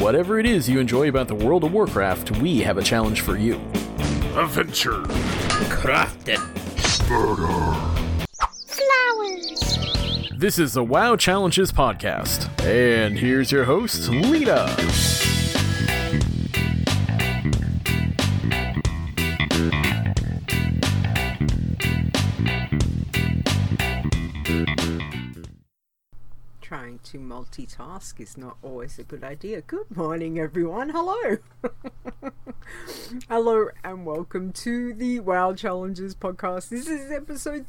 whatever it is you enjoy about the World of Warcraft, we have a challenge for you. Adventure. Crafting. Murder. Flowers. This is the WoW Challenges podcast, and here's your host, Lita. Trying to multitask is not always a good idea. Good morning, everyone. Hello. Hello and welcome to the WoW Challenges podcast. This is episode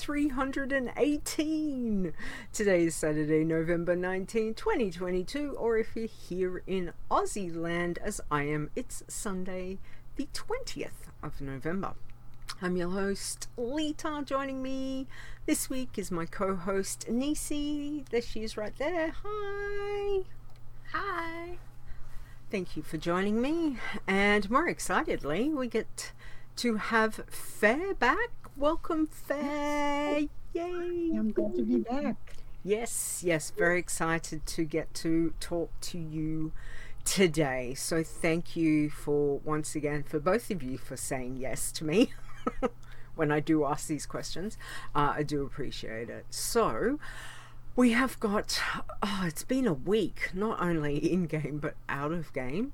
318. Today is Saturday, November 19, 2022, or if you're here in Aussie land as I am, it's Sunday, the 20th of November. I'm your host, Lita. Joining me this week is my co-host, Nisi. There she is right there. Hi. Hi. Thank you for joining me. And more excitedly, we get to have Fair back. Welcome, Fair. Yay. I'm glad to be back. Yes, very excited to get to talk to you today. So thank you for, once again, for both of you for saying yes to me. When I do ask these questions, I do appreciate it. So we have got, it's been a week, not only in game but out of game.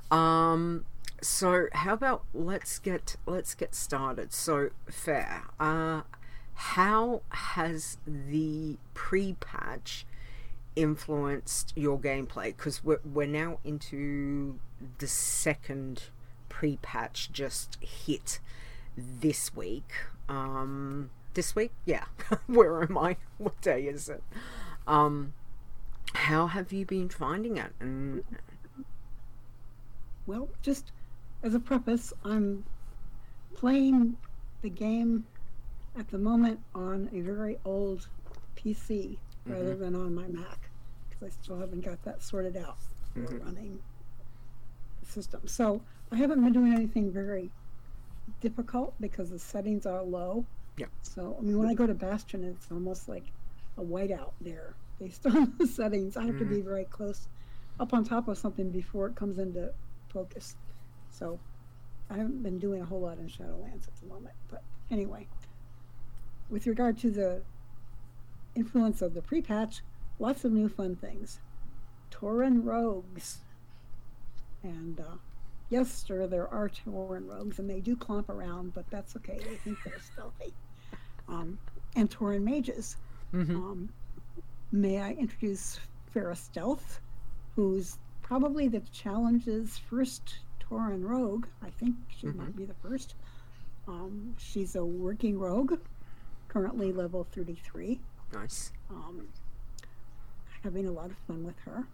So how about let's get started. So Fair, how has the pre-patch influenced your gameplay? Because we're now into the second pre-patch just hit this week. Yeah. Where am I? What day is it? How have you been finding it? Well, just as a preface, I'm playing the game at the moment on a very old PC rather than on my Mac, because I still haven't got that sorted out for running the system. So I haven't been doing anything very difficult because the settings are low. Yeah. So I mean, when I go to Bastion, it's almost like a whiteout there based on the settings. I have to be very close, up on top of something before it comes into focus. So I haven't been doing a whole lot in Shadowlands at the moment. But anyway, with regard to the influence of the pre-patch, lots of new fun things. Tauren rogues, and yes, sir, there are Tauren rogues, and they do clomp around, but that's okay. They think they're stealthy. And Tauren mages. May I introduce Farah Stealth, who's probably the challenge's first Tauren rogue. I think she might be the first. She's a working rogue, currently level 33. Nice. Having a lot of fun with her.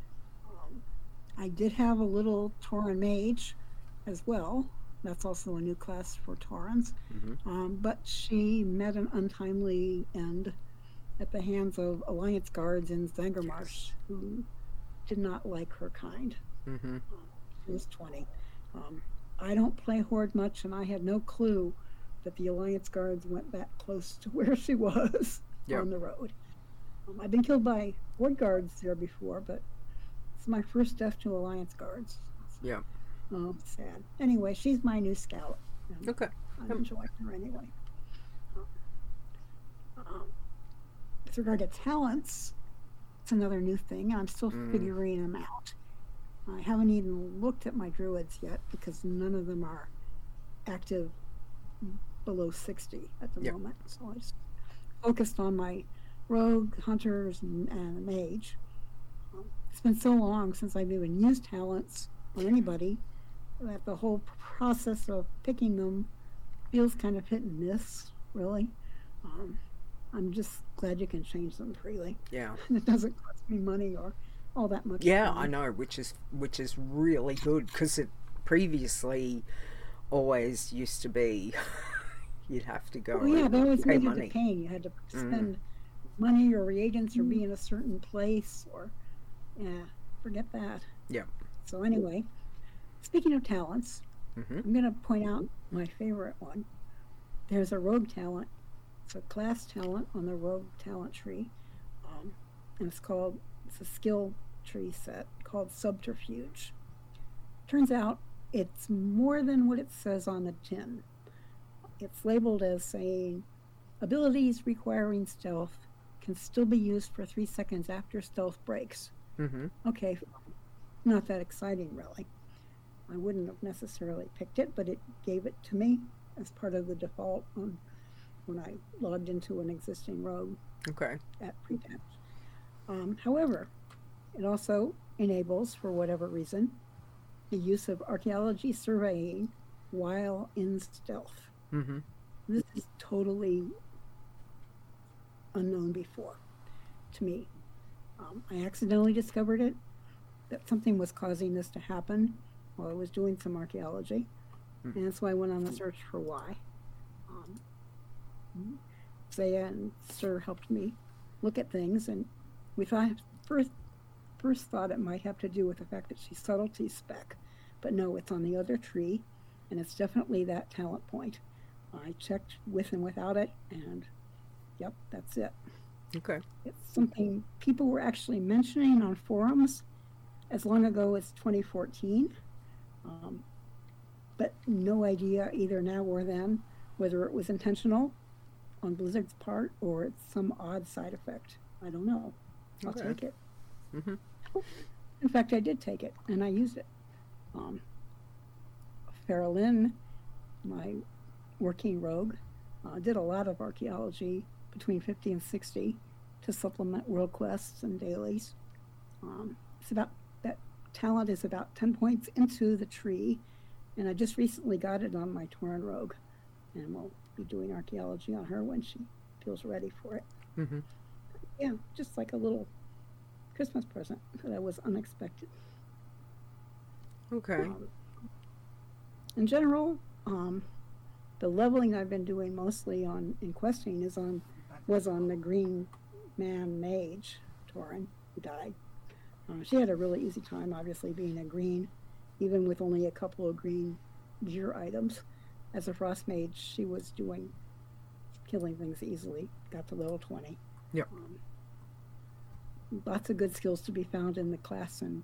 I did have a little Tauren mage as well. That's also a new class for Taurens. But she met an untimely end at the hands of Alliance guards in Zangarmarsh, who did not like her kind. She was 20. I don't play Horde much, and I had no clue that the Alliance guards went that close to where she was on the road. I've been killed by Horde guards there before, but it's my first death to Alliance guards. Yeah. Oh, sad. Anyway, she's my new scout. Okay. I'm enjoying her anyway. With regard to talents, it's another new thing. I'm still figuring them out. I haven't even looked at my druids yet because none of them are active below 60 at the moment. So I just focused on my rogue, hunters, and mage. It's been so long since I've even used talents on anybody that the whole process of picking them feels kind of hit and miss, really. I'm just glad you can change them freely. Yeah. And it doesn't cost me money or all that much. Yeah, money. I know, which is really good, because it previously always used to be you'd have to go. Oh, yeah, they always pay made money. it a pain. You had to spend money or reagents or be in a certain place or, forget that. Yeah. So anyway, speaking of talents, I'm going to point out my favorite one. There's a rogue talent. It's a class talent on the rogue talent tree. And it's a skill tree set called Subterfuge. Turns out it's more than what it says on the tin. It's labeled as saying, abilities requiring stealth can still be used for 3 seconds after stealth breaks. Mm-hmm. Okay, not that exciting, really. I wouldn't have necessarily picked it, but it gave it to me as part of the default when I logged into an existing rogue Okay. at pre-patch. However, it also enables, for whatever reason, the use of archaeology surveying while in stealth. Mm-hmm. This is totally unknown before to me. I accidentally discovered it, that something was causing this to happen while I was doing some archaeology. And that's why I went on the search for why. Zaya and Sir helped me look at things, and we thought first thought it might have to do with the fact that she's subtlety spec, but no, it's on the other tree, and it's definitely that talent point. I checked with and without it, and yep, that's it. Okay. It's something people were actually mentioning on forums as long ago as 2014, but no idea either now or then whether it was intentional on Blizzard's part or it's some odd side effect. I don't know. I'll Okay. take it. Mm-hmm. In fact, I did take it and I used it. Farrellyn, my working rogue, did a lot of archaeology between 50 and 60 to supplement world quests and dailies. It's about that talent is about 10 points into the tree, and I just recently got it on my Tauren rogue, and we'll be doing archaeology on her when she feels ready for it. Mm-hmm. Yeah, just like a little Christmas present that was unexpected. Okay. In general, the leveling I've been doing mostly in questing was on the green man mage, Tauren, who died. She had a really easy time, obviously, being a green, even with only a couple of green gear items. As a frost mage, she was killing things easily, got to level 20. Yep. Lots of good skills to be found in the class and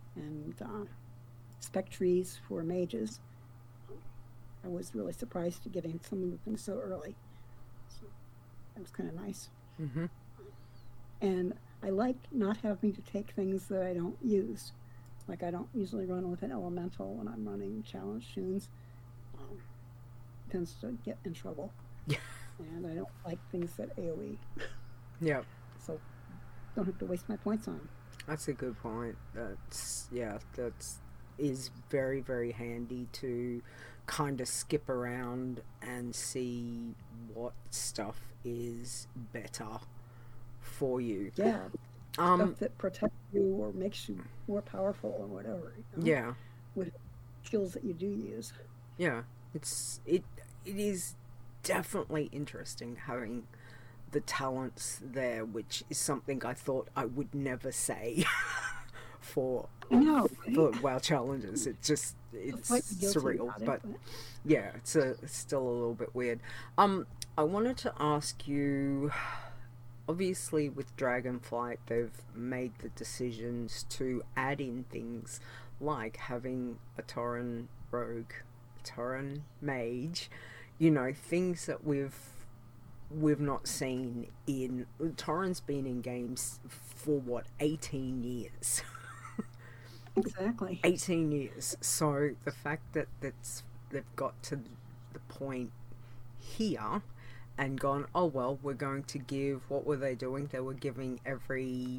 spec trees for mages. I was really surprised to get in some of the things so early. So that was kind of nice. Mm-hmm. And I like not having to take things that I don't use. Like I don't usually run with an elemental when I'm running challenge tunes. Tends to get in trouble. Yeah. And I don't like things that AoE. Yeah. So don't have to waste my points on them. That's a good point. That is very, very handy to kind of skip around and see what stuff is better for you. Yeah. Stuff that protects you or makes you more powerful or whatever. You know? Yeah. With skills that you do use. Yeah. It is definitely interesting having the talents there, which is something I thought I would never say for WoW challenges. It's surreal, but yeah, it's still a little bit weird. I wanted to ask you, obviously with Dragonflight they've made the decisions to add in things like having a Tauren rogue, a Tauren mage, things that we've not seen in... Tauren's been in games for, 18 years? Exactly. 18 years. So the fact that they've got to the point here and gone, oh, well, we're going to give... What were they doing? They were giving every,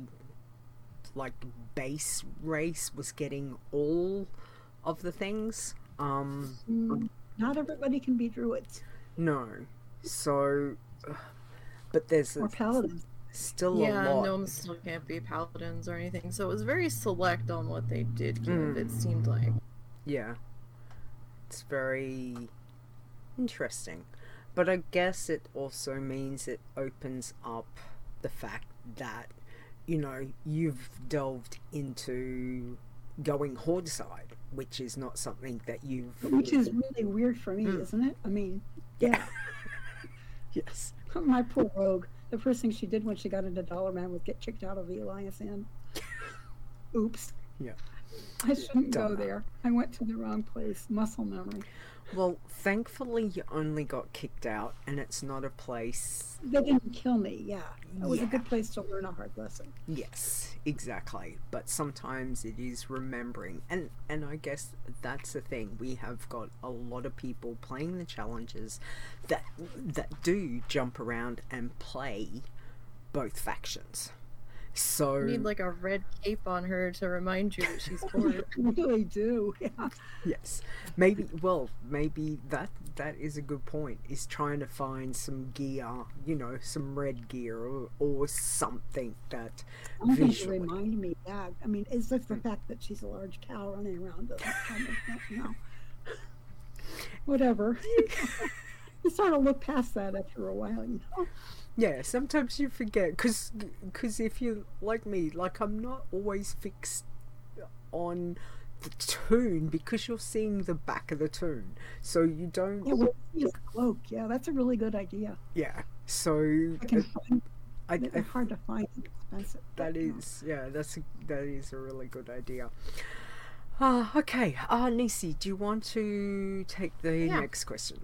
base race was getting all of the things. Not everybody can be druids. No. So... But there's... Or paladins. Still a lot. Yeah, gnomes still can't be paladins or anything, so it was very select on what they did give, it seemed like. Yeah. It's very interesting. But I guess it also means it opens up the fact that, you've delved into going horde side, which is not something that you've... Which is really weird for me, isn't it? I mean, yeah. Yes. My poor rogue. The first thing she did when she got into Dollar Man was get kicked out of the Alliance Inn. Oops. Yeah. I shouldn't go Don't know. there. I went to the wrong place. Muscle memory. Well, thankfully you only got kicked out, and it's not a place. They didn't kill me. Yeah, it was a Yeah. good place to learn a hard lesson. Yes, exactly. But sometimes it is remembering, and I guess that's the thing. We have got a lot of people playing the challenges that do jump around and play both factions. So You need like a red cape on her to remind you that she's bored. I really do. Yeah. yes, maybe that is a good point. Is trying to find some gear, some red gear or something that Something to visually. remind me. Yeah. I mean, it's just the fact that she's a large cow running around doesn't kind of, whatever. You sort of look past that after a while. Yeah, sometimes you forget because if you're like me, like I'm not always fixed on the toon because you're seeing the back of the toon, so you don't. Yeah, well, it's a cloak. Yeah, that's a really good idea. Yeah, so I can find I, they're hard to find and expensive. that but, is that is a really good idea. Okay, Nisi, do you want to take the Yeah. next question?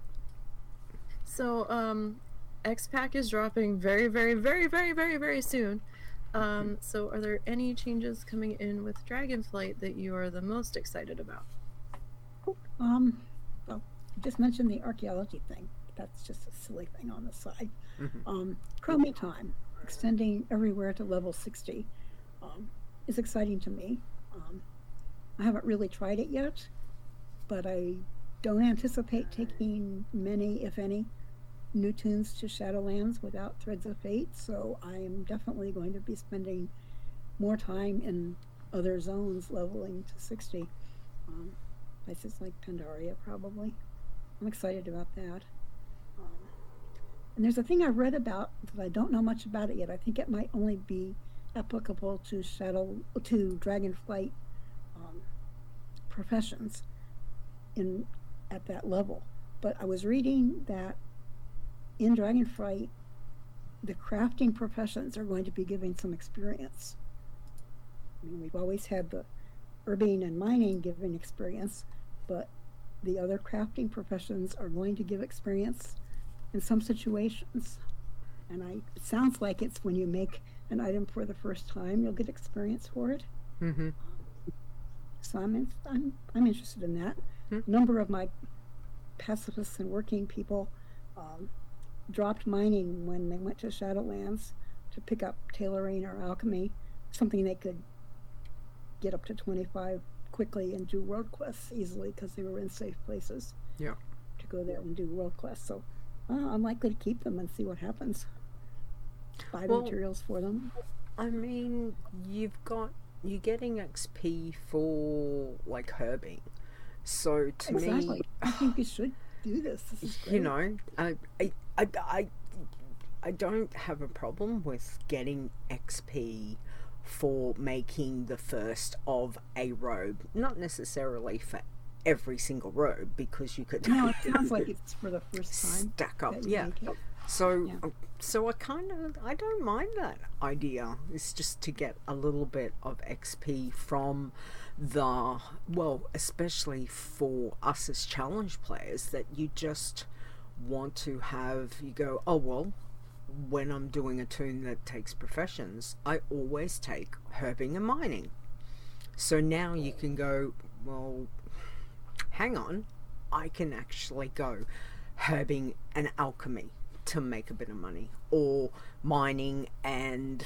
So, X-Pack is dropping very, very, very, very, very, very soon. So are there any changes coming in with Dragonflight that you are the most excited about? well, I just mentioned the archaeology thing. That's just a silly thing on the side. Chromie time, extending everywhere to level 60, is exciting to me. I haven't really tried it yet, but I don't anticipate taking many, if any, new tunes to Shadowlands without Threads of Fate, so I am definitely going to be spending more time in other zones leveling to 60. Places like Pandaria, probably. I'm excited about that. And there's a thing I read about that I don't know much about it yet. I think it might only be applicable to Dragonflight professions at that level. But I was reading that in Dragonflight, the crafting professions are going to be giving some experience. I mean, we've always had the herbing and mining giving experience, but the other crafting professions are going to give experience in some situations. And it sounds like it's when you make an item for the first time, you'll get experience for it. Mm-hmm. So I'm interested in that. A number of my pacifists and working people dropped mining when they went to Shadowlands to pick up tailoring or alchemy, something they could get up to 25 quickly and do world quests easily because they were in safe places. Yeah. To go there and do world quests. So I'm likely to keep them and see what happens. Buy the materials for them. I mean, you're getting XP for like herbing, so to Exactly. me, I think you should do this. This is great. I don't have a problem with getting XP for making the first of a robe, not necessarily for every single robe, because you could No, it sounds like it's for the first time. stack up. that you Yeah. make it. So, Yeah. so I don't mind that idea. It's just to get a little bit of XP from especially for us as challenge players, that you just want to have, you go, oh, well, when I'm doing a toon that takes professions, I always take herbing and mining. So now you can go, well, hang on, I can actually go herbing and alchemy to make a bit of money, or mining and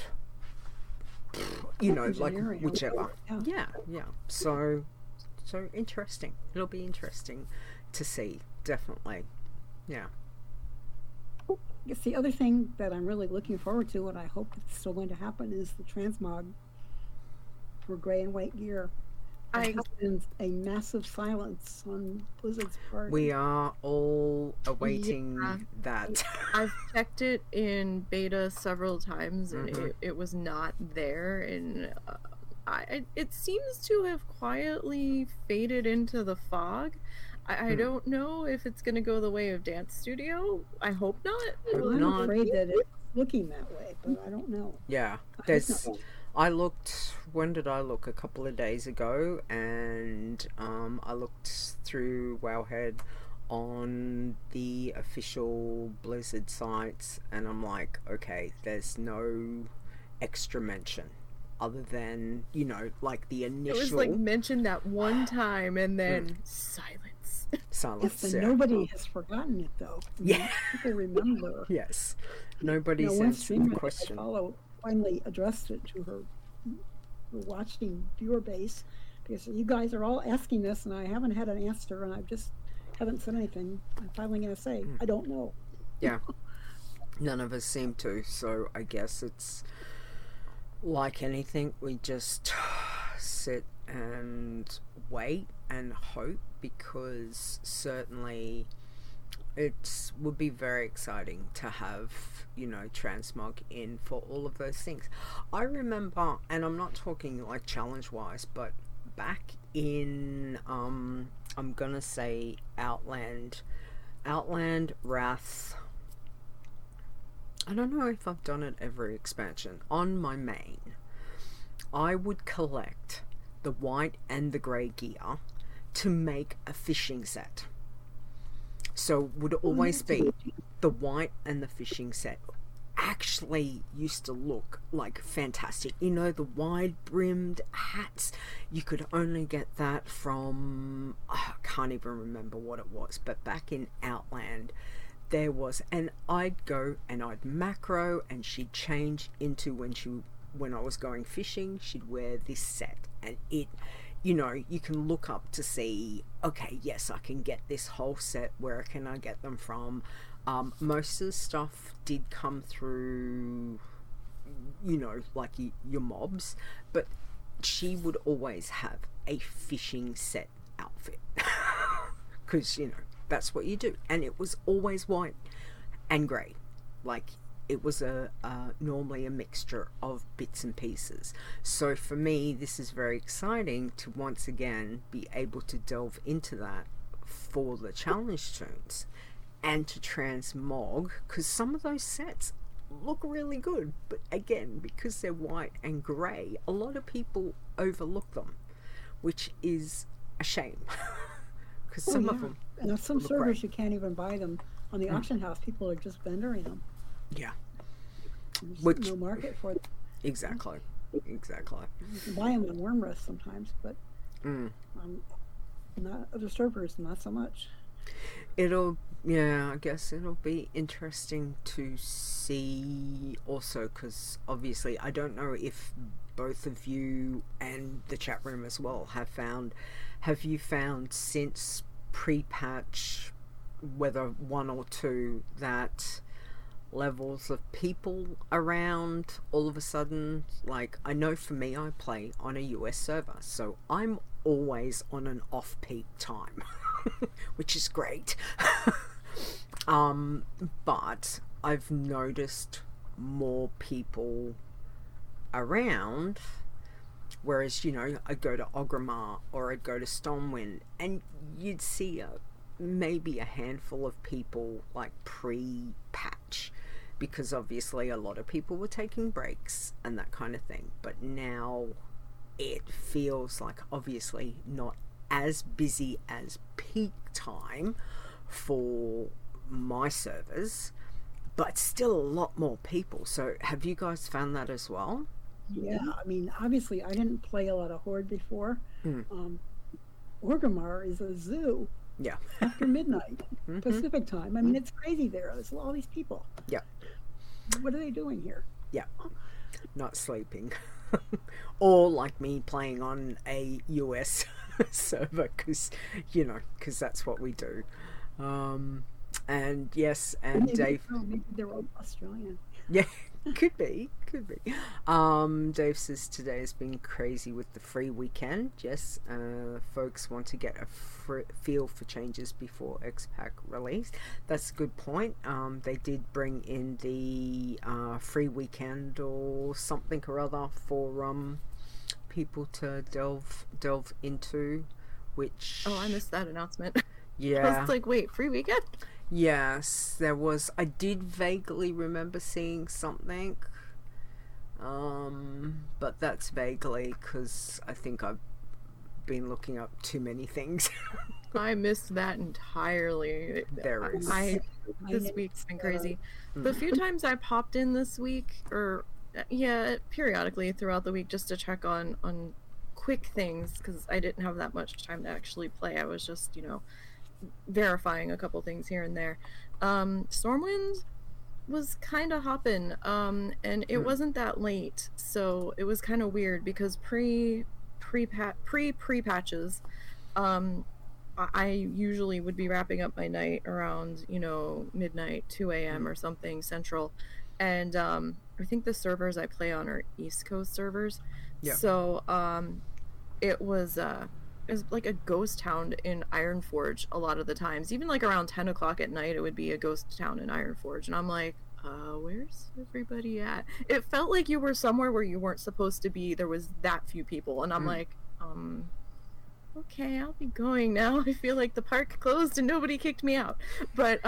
like Engineering or whichever. whatever, Yeah. So interesting. It'll be interesting to see, definitely. Yeah. I guess the other thing that I'm really looking forward to, and I hope it's still going to happen, is the transmog for gray and white gear. There has been a massive silence on Blizzard's part. We are all awaiting that. I've checked it in beta several times, and it was not there, and it seems to have quietly faded into the fog. I don't know if it's going to go the way of Dance Studio. I hope not. I'm not. afraid that it's looking that way, but I don't know. Yeah, I hope not. I looked, when did I look? A couple of days ago, and I looked through Wowhead on the official Blizzard sites, and I'm like, okay, there's no extra mention other than, you know, like the initial... It was like mentioned that one time and then silence. Silence, Yes, yeah. and nobody has forgotten it, though. I mean, Yeah. People remember. Yes. Nobody's One answered streamer the question. I follow finally addressed it to her watching viewer base, because you guys are all asking this, and I haven't had an answer, and I just haven't said anything. I'm finally going to say, I don't know. Yeah. None of us seem to, so I guess it's like anything, we just sit and wait and hope, because certainly it would be very exciting to have, you know, Transmog in for all of those things. I remember, and I'm not talking like challenge wise, but back in I'm gonna say Outland, Wrath, I don't know if I've done it every expansion. On my main, I would collect the white and the grey gear to make a fishing set. So would always be the white and the fishing set. Actually used to look like fantastic. You know, the wide brimmed hats, you could only get that from, I can't even remember what it was, but back in Outland there was, and I'd go and I'd macro, and she'd change into, when I was going fishing, she'd wear this set, and it, you know, you can look up to see, okay, yes, I can get this whole set. Where can I get them from? Most of the stuff did come through, you know, like your mobs, but she would always have a fishing set outfit, because, you know, that's what you do. And it was always white and grey. Like, it was normally a mixture of bits and pieces. So for me, this is very exciting to once again be able to delve into that for the challenge toons and to transmog, because some of those sets look really good, but again, because they're white and grey, a lot of people overlook them, which is a shame. Because some of them, and on some look servers great. you can't even buy them on the auction house. People are just vendoring them. yeah, There's Which- no market for them. exactly. You can buy them on Wormrest sometimes, but not other servers, not so much. I guess it'll be interesting to see also, because obviously I don't know if both of you and the chat room as well have you found since pre-patch, whether one or two, that levels of people around all of a sudden, like, I know for me, I play on a US server, so I'm always on an off-peak time, which is great. But I've noticed more people around, whereas, you know, I'd go to Orgrimmar or I'd go to Stormwind, and you'd see maybe a handful of people like pre-patch, because obviously a lot of people were taking breaks and that kind of thing. But now it feels like obviously not as busy as peak time for my servers, but still a lot more people. So have you guys found that as well? Yeah, I mean, obviously I didn't play a lot of Horde before. Orgrimmar is a zoo. Yeah. After midnight Pacific time. I mean, it's crazy there. There's all these people. Yeah. What are they doing here? Yeah. Not sleeping. Or like me playing on a US server, because that's what we do. And yes, and Maybe, Dave, maybe they're all Australian. yeah, could be. Dave says today has been crazy with the free weekend. Yes, folks want to get a feel for changes before X-Pack release. That's a good point. They did bring in the free weekend or something or other for people to delve into, which... Oh, I missed that announcement. Yeah. I was like, wait, free weekend? Yes, there was. I did vaguely remember seeing something. But that's vaguely because I think I've been looking up too many things. I missed that entirely. There is. This week's been crazy. The few times I popped in this week, or periodically throughout the week, just to check on quick things, because I didn't have that much time to actually play. I was just, verifying a couple things here and there. Stormwind was kind of hopping, and it wasn't that late, so it was kind of weird because pre-patches, I usually would be wrapping up my night around, midnight, 2 a.m. or something central. And I think the servers I play on are East Coast servers. Yeah. So it was like a ghost town in Ironforge a lot of the times. Even like around 10 o'clock at night, it would be a ghost town in Ironforge. And I'm like, where's everybody at? It felt like you were somewhere where you weren't supposed to be. There was that few people. And I'm like, okay, I'll be going now. I feel like the park closed and nobody kicked me out. But,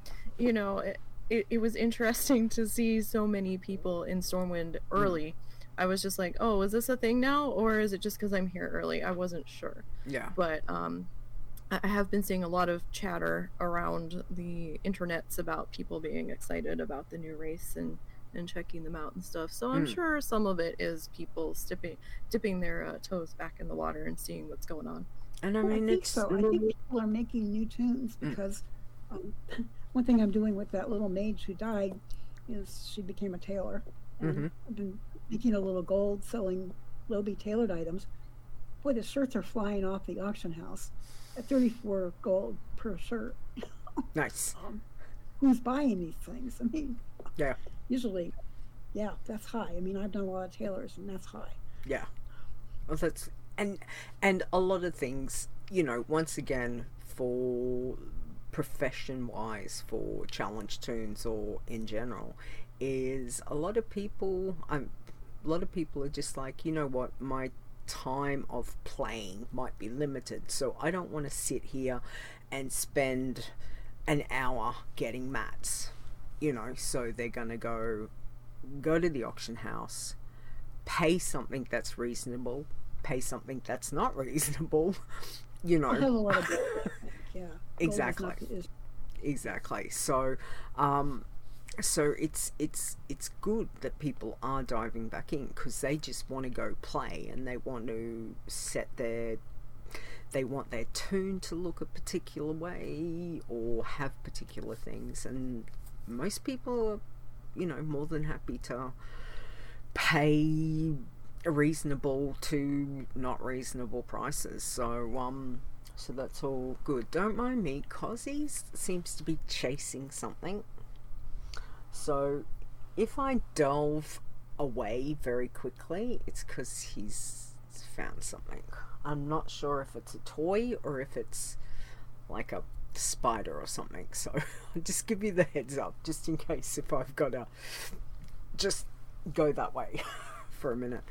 it was interesting to see so many people in Stormwind early. I was just like, oh, is this a thing now? Or is it just because I'm here early? I wasn't sure. Yeah. But I have been seeing a lot of chatter around the internets about people being excited about the new race and checking them out and stuff. So I'm sure some of it is people dipping their toes back in the water and seeing what's going on. And I think it's so. I think people are making new tunes because one thing I'm doing with that little mage who died is she became a tailor. And I've been making a little gold selling Lobi tailored items. Boy, the shirts are flying off the auction house at 34 gold per shirt. nice. Who's buying these things? I mean, Yeah. usually, that's high. I mean, I've done a lot of tailors, and that's high. Yeah. Well, that's and a lot of things, once again, for profession wise, for challenge tunes or in general, is a lot of people are just like, what, my time of playing might be limited, so I don't want to sit here and spend an hour getting mats, so they're gonna go to the auction house, pay something that's reasonable, pay something that's not reasonable, I have a lot of gold, yeah. Exactly. Exactly. So so it's good that people are diving back in because they just want to go play and they want to they want their tune to look a particular way or have particular things, and most people are more than happy to pay reasonable to not reasonable prices. So that's all good. Don't mind me, Cozzy seems to be chasing something. So if I delve away very quickly, it's because he's found something. I'm not sure if it's a toy or if it's like a spider or something. So I'll just give you the heads up, just in case if I've got to just go that way for a minute.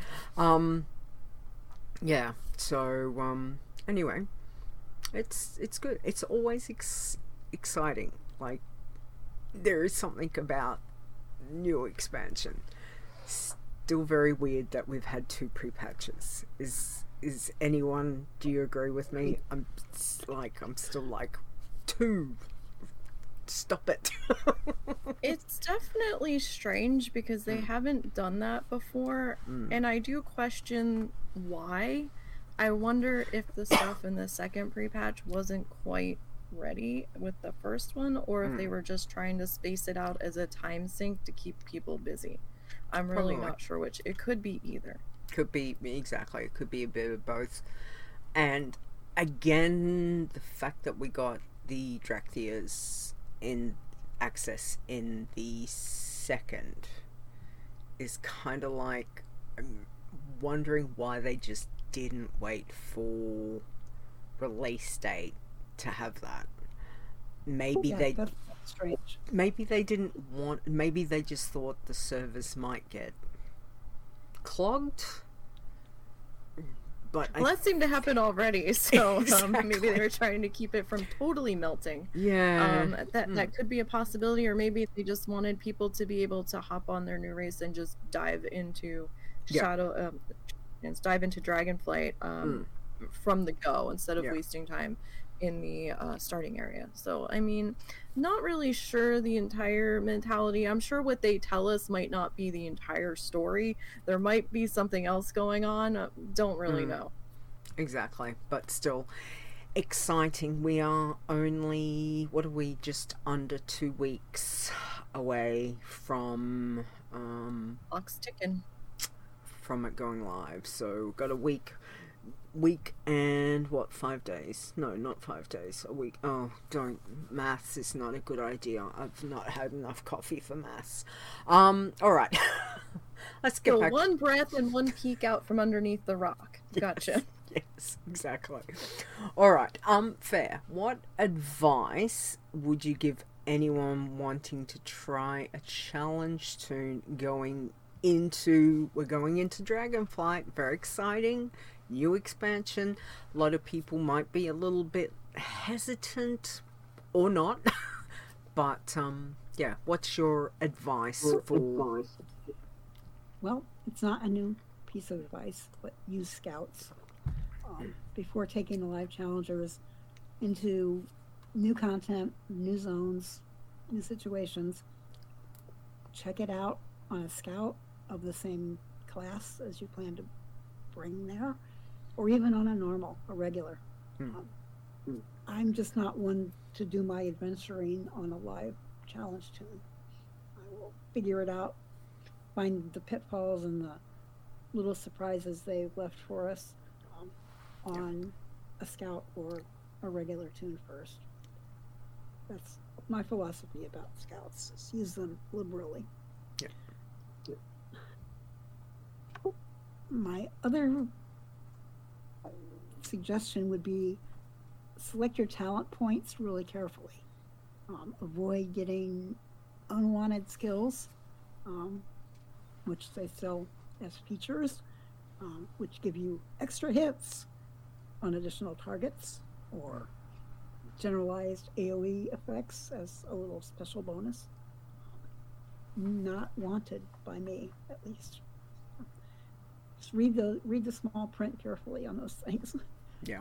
Yeah, so anyway, it's good. It's always exciting. Like, there is something about new expansion. Still very weird that we've had 2 pre-patches. Is anyone, do you agree with me? I'm still like 2. Stop it. It's definitely strange because they haven't done that before, and I do question why. I wonder if the stuff in the second pre-patch wasn't quite ready with the first one, or if they were just trying to space it out as a time sink to keep people busy. I'm really not sure which. It could be either. Could be, exactly. It could be a bit of both. And again, the fact that we got the Draktheirs in access in the second is kind of like, I'm wondering why they just didn't wait for release date to have that. Maybe that's strange. Maybe they didn't want, maybe they just thought the servers might get clogged, but Well, that seemed to happen already, so maybe they were trying to keep it from totally melting. That could be a possibility, or maybe they just wanted people to be able to hop on their new race and just dive into dive into Dragonflight from the go instead of wasting time in the starting area. So I mean, not really sure the entire mentality. I'm sure what they tell us might not be the entire story. There might be something else going on. Don't really know. Exactly, but still exciting. We are only, what are we, just under 2 weeks away from Clock's ticking. From it going live. So got a week and 5 days? No, not 5 days. A week. Oh, don't. Maths is not a good idea. I've not had enough coffee for maths. All right. Let's get back. One breath and one peek out from underneath the rock. Gotcha. Yes, exactly. All right. Fair. What advice would you give anyone wanting to try a challenge toon we're going into Dragonflight? Very exciting. New expansion. A lot of people might be a little bit hesitant or not. But what's your advice for? Well, it's not a new piece of advice, but use scouts before taking the live challengers into new content, new zones, new situations. Check it out on a scout of the same class as you plan to bring there, or even on a regular. I'm just not one to do my adventuring on a live challenge toon. I will figure it out, find the pitfalls and the little surprises they've left for us on a scout or a regular toon first. That's my philosophy about scouts. Just use them liberally. My other suggestion would be select your talent points really carefully. Avoid getting unwanted skills, which they sell as features, which give you extra hits on additional targets or generalized AoE effects as a little special bonus. Not wanted by me, at least. Just read the small print carefully on those things. Yeah.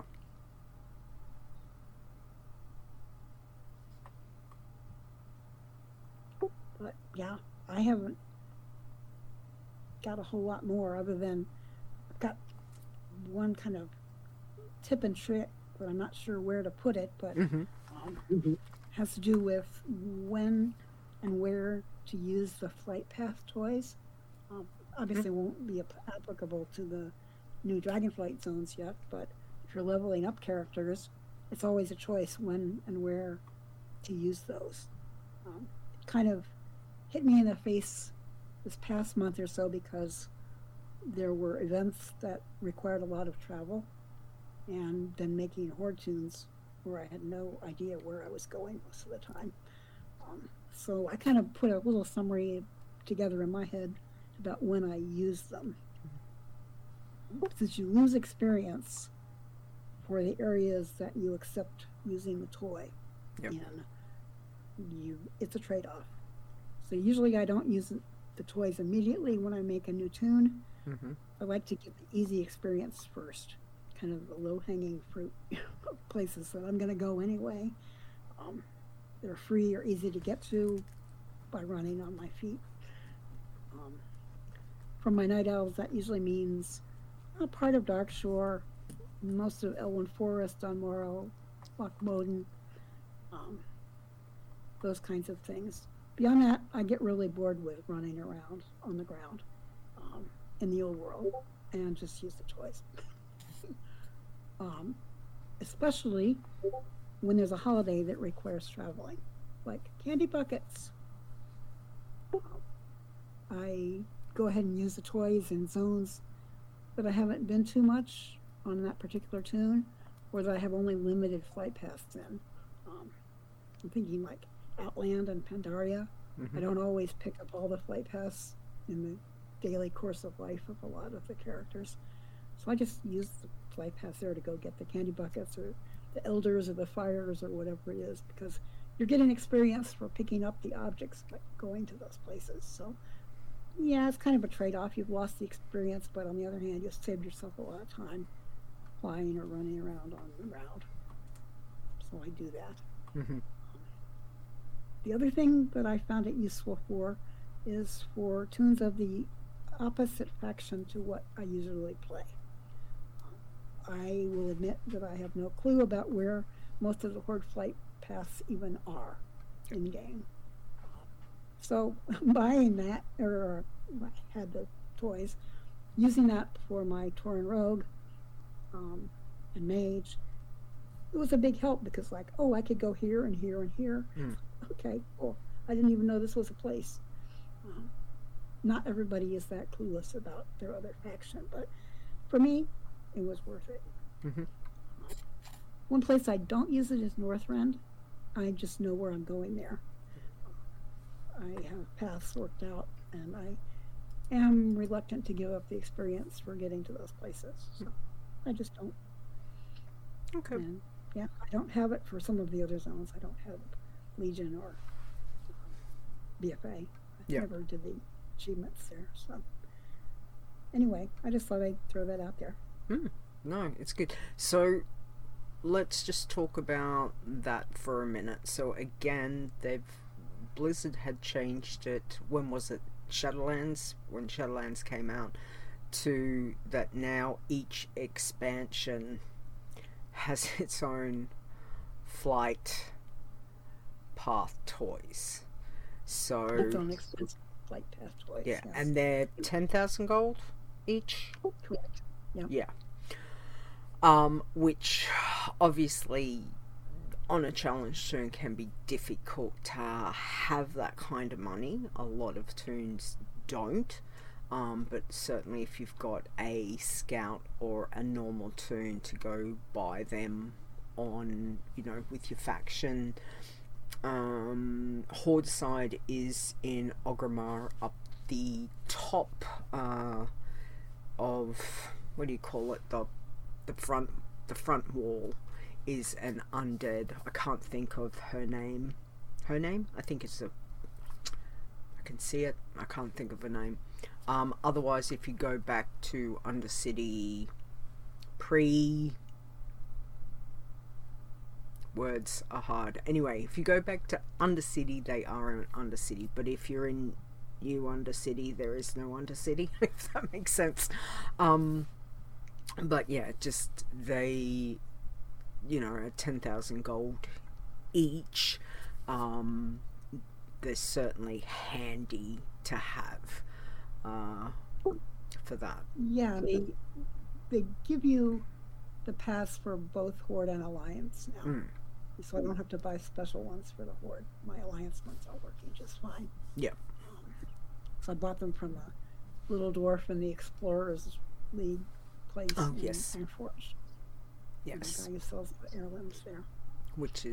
But yeah, I haven't got a whole lot more other than I've got one kind of tip and trick, but I'm not sure where to put it, but has to do with when and where to use the flight path toys. Obviously won't be applicable to the new Dragonflight zones yet, but if you're leveling up characters, it's always a choice when and where to use those. It kind of hit me in the face this past month or so because there were events that required a lot of travel, and then making horde toons where I had no idea where I was going most of the time. So I kind of put a little summary together in my head about when I use them. Since you lose experience for the areas that you accept using the toy, and it's a trade-off. So usually I don't use the toys immediately when I make a new toon. I like to get the easy experience first, kind of the low-hanging fruit places that I'm going to go anyway. They're free or easy to get to by running on my feet. For my night elves, that usually means a part of Darkshore, most of Elwyn Forest, Dunmorrow, Lochmoden, those kinds of things. Beyond that, I get really bored with running around on the ground in the old world and just use the toys. Especially when there's a holiday that requires traveling, like candy buckets. I go ahead and use the toys in zones that I haven't been too much on that particular toon, or that I have only limited flight paths in. I'm thinking like Outland and Pandaria. I don't always pick up all the flight paths in the daily course of life of a lot of the characters. So I just use the flight path there to go get the candy buckets or the elders or the fires or whatever it is, because you're getting experience for picking up the objects but going to those places. So yeah, it's kind of a trade-off. You've lost the experience, but on the other hand, you've saved yourself a lot of time flying or running around on the ground. So I do that. Mm-hmm. The other thing that I found it useful for is for tunes of the opposite faction to what I usually play. I will admit that I have no clue about where most of the Horde flight paths even are in game. So buying that, or I had the toys, using that for my Tauren Rogue and Mage, it was a big help because like, oh, I could go here and here and here. Okay, cool. I didn't even know this was a place. Not everybody is that clueless about their other faction, but for me, it was worth it. Mm-hmm. One place I don't use it is Northrend. I just know where I'm going there. I have paths worked out, and I am reluctant to give up the experience for getting to those places. So I just don't. Okay. And yeah, I don't have it for some of the other zones. I don't have Legion or BFA. I never did the achievements there. So anyway, I just thought I'd throw that out there. No, it's good. So let's just talk about that for a minute. So again, Blizzard had changed it. When was it? Shadowlands, when Shadowlands came out, to that now each expansion has its own flight path toys. So Its own expensive flight path toys. yeah, yes. and they're 10,000 gold each. Correct. Yeah. Which obviously on a challenge toon can be difficult to have that kind of money. A lot of toons don't. But certainly if you've got a scout or a normal toon to go buy them on, with your faction. Horde side is in Orgrimmar up the top of, what do you call it, the front wall is an undead. I can't think of her name. I think it's I can see it. I can't think of her name. Otherwise, if you go back to Undercity words are hard. Anyway, if you go back to Undercity, they are in Undercity. But if you're in New Undercity, there is no Undercity, if that makes sense. But yeah, just they, are 10,000 gold each. They're certainly handy to have for that. Yeah, they give you the pass for both Horde and Alliance now. So I don't have to buy special ones for the Horde. My Alliance ones are working just fine. Yeah. So I bought them from the Little Dwarf and the Explorers League place in Forge. Yes. The guy who sells the heirlooms there. Which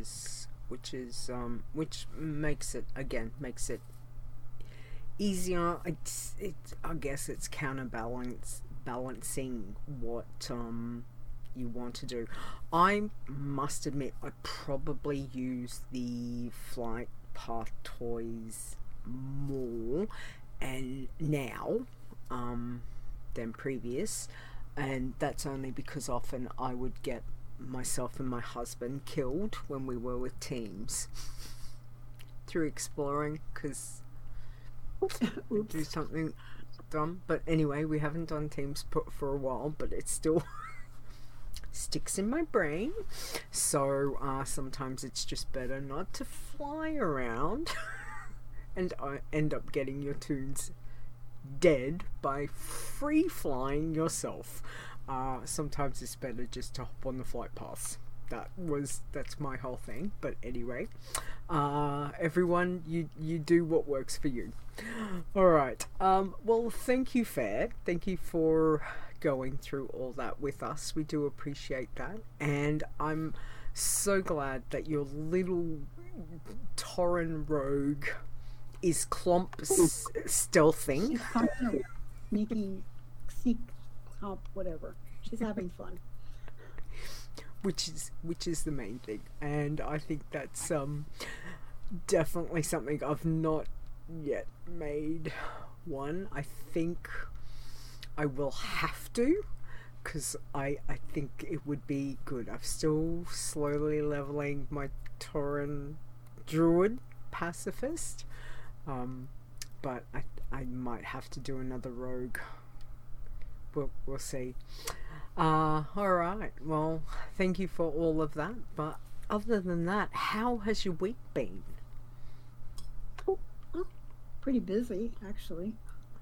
makes it easier. I guess it's balancing what you want to do. I must admit, I probably use the flight path toys more and now than previous, and that's only because often I would get myself and my husband killed when we were with teams through exploring, because do something dumb. But anyway, we haven't done teams for a while, but it still sticks in my brain. So sometimes it's just better not to fly around and end up getting your toons dead by free flying yourself. Sometimes it's better just to hop on the flight pass. That's my whole thing. But anyway, everyone, you do what works for you. All right. Well, thank you, Fair. Thank you for going through all that with us. We do appreciate that, and I'm so glad that your little Tauren Rogue is stealthing. Sneak, clomp, whatever. She's having fun. which is the main thing, and I think that's definitely something I've not yet made one. I think I will have to, because I think it would be good. I'm still slowly leveling my Tauren Druid pacifist, but I might have to do another rogue. We'll see. Alright, well, thank you for all of that, but other than that, how has your week been? Pretty busy, actually.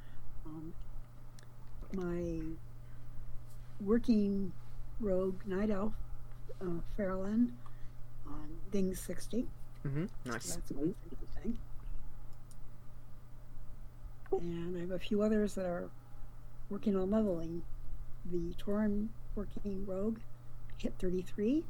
My working rogue night elf, Farrellin, Ding 60. Nice. So that's always a good thing. And I have a few others that are working on leveling. The Tauren working rogue hit 33.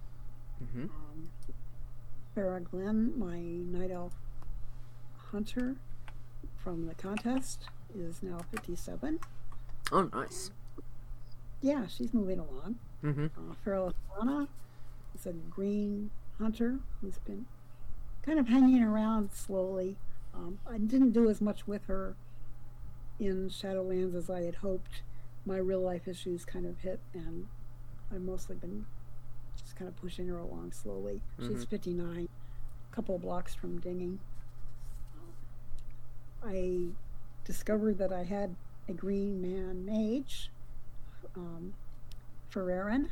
Farah Glenn, my night elf hunter from the contest, is now 57. Oh, nice. Yeah, she's moving along. Farrell Asana is a green hunter who's been kind of hanging around slowly. I didn't do as much with her in Shadowlands as I had hoped. My real life issues kind of hit, and I've mostly been just kind of pushing her along slowly. She's 59, a couple of blocks from dinging. I discovered that I had a green man mage, Ferrerin,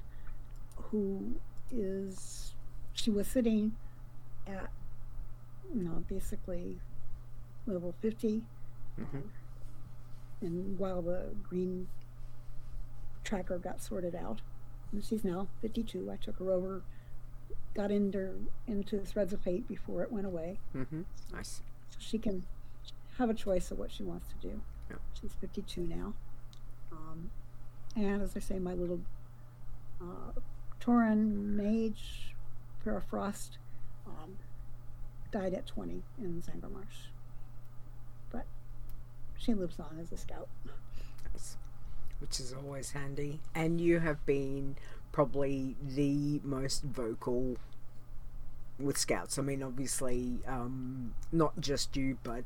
she was sitting at, basically level 50, and while the green tracker got sorted out, and she's now 52. I took her over, got into Threads of Fate before it went away. Nice. So she can have a choice of what she wants to do. Yeah. She's 52 now. And as I say, my little Tauren mage, Parafrost, died at 20 in Zangarmarsh. But she lives on as a scout. Nice. Which is always handy. And you have been probably the most vocal with scouts. I mean, obviously, not just you, but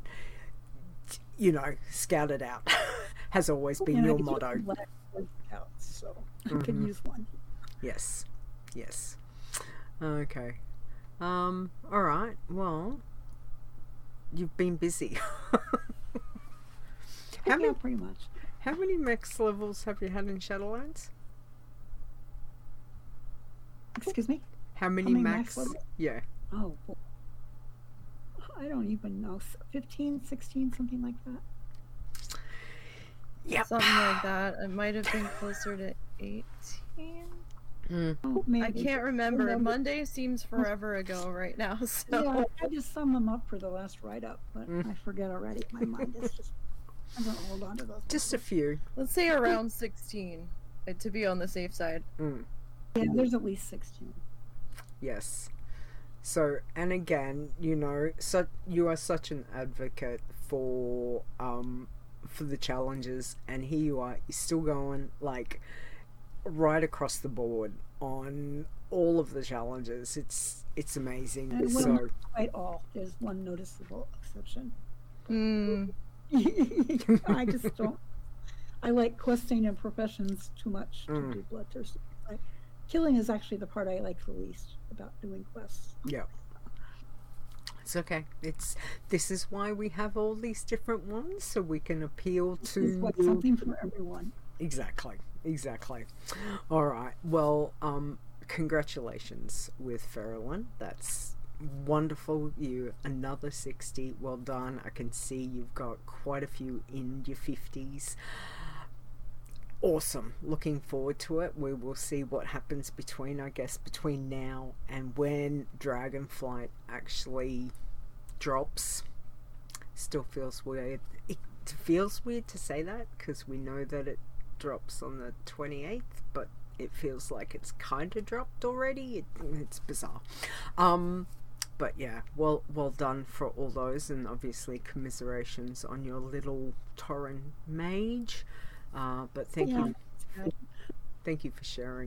scouted out has always been your motto. Scouts, so I could use one. Yes. Okay. All right. Well, you've been busy. Pretty much. How many max levels have you had in Shadowlands? Excuse me? How many max levels? Yeah. Oh, well, I don't even know. 15, 16, something like that. Yep. Something like that. It might have been closer to 18. Oh, maybe. I can't remember. Monday seems forever ago right now. So yeah, I just sum them up for the last write-up, but I forget already. My mind is just, I don't hold on to those. Just a few. let's say around 16 to be on the safe side. Yeah, there's at least 16. Yes. So, and again, you are such an advocate for the challenges, and here you are, you're still going right across the board on all of the challenges. It's amazing. And So not quite all. There's one noticeable exception. I just don't. I like questing and professions too much to be bloodthirsty. Killing is actually the part I like the least about doing quests. yeah. It's okay. This is why we have all these different ones, so we can appeal It's to like something for everyone. Exactly. All right. Well, congratulations with Farrellin. That's wonderful. You another 60. Well done. I can see you've got quite a few in your 50s. Awesome. Looking forward to it. We will see what happens between now and when Dragonflight actually drops. Still feels weird. It feels weird to say that because we know that it drops on the 28th, but it feels like it's kind of dropped already. It's bizarre. But yeah, well done for all those, and obviously commiserations on your little Tauren mage. But thank you for sharing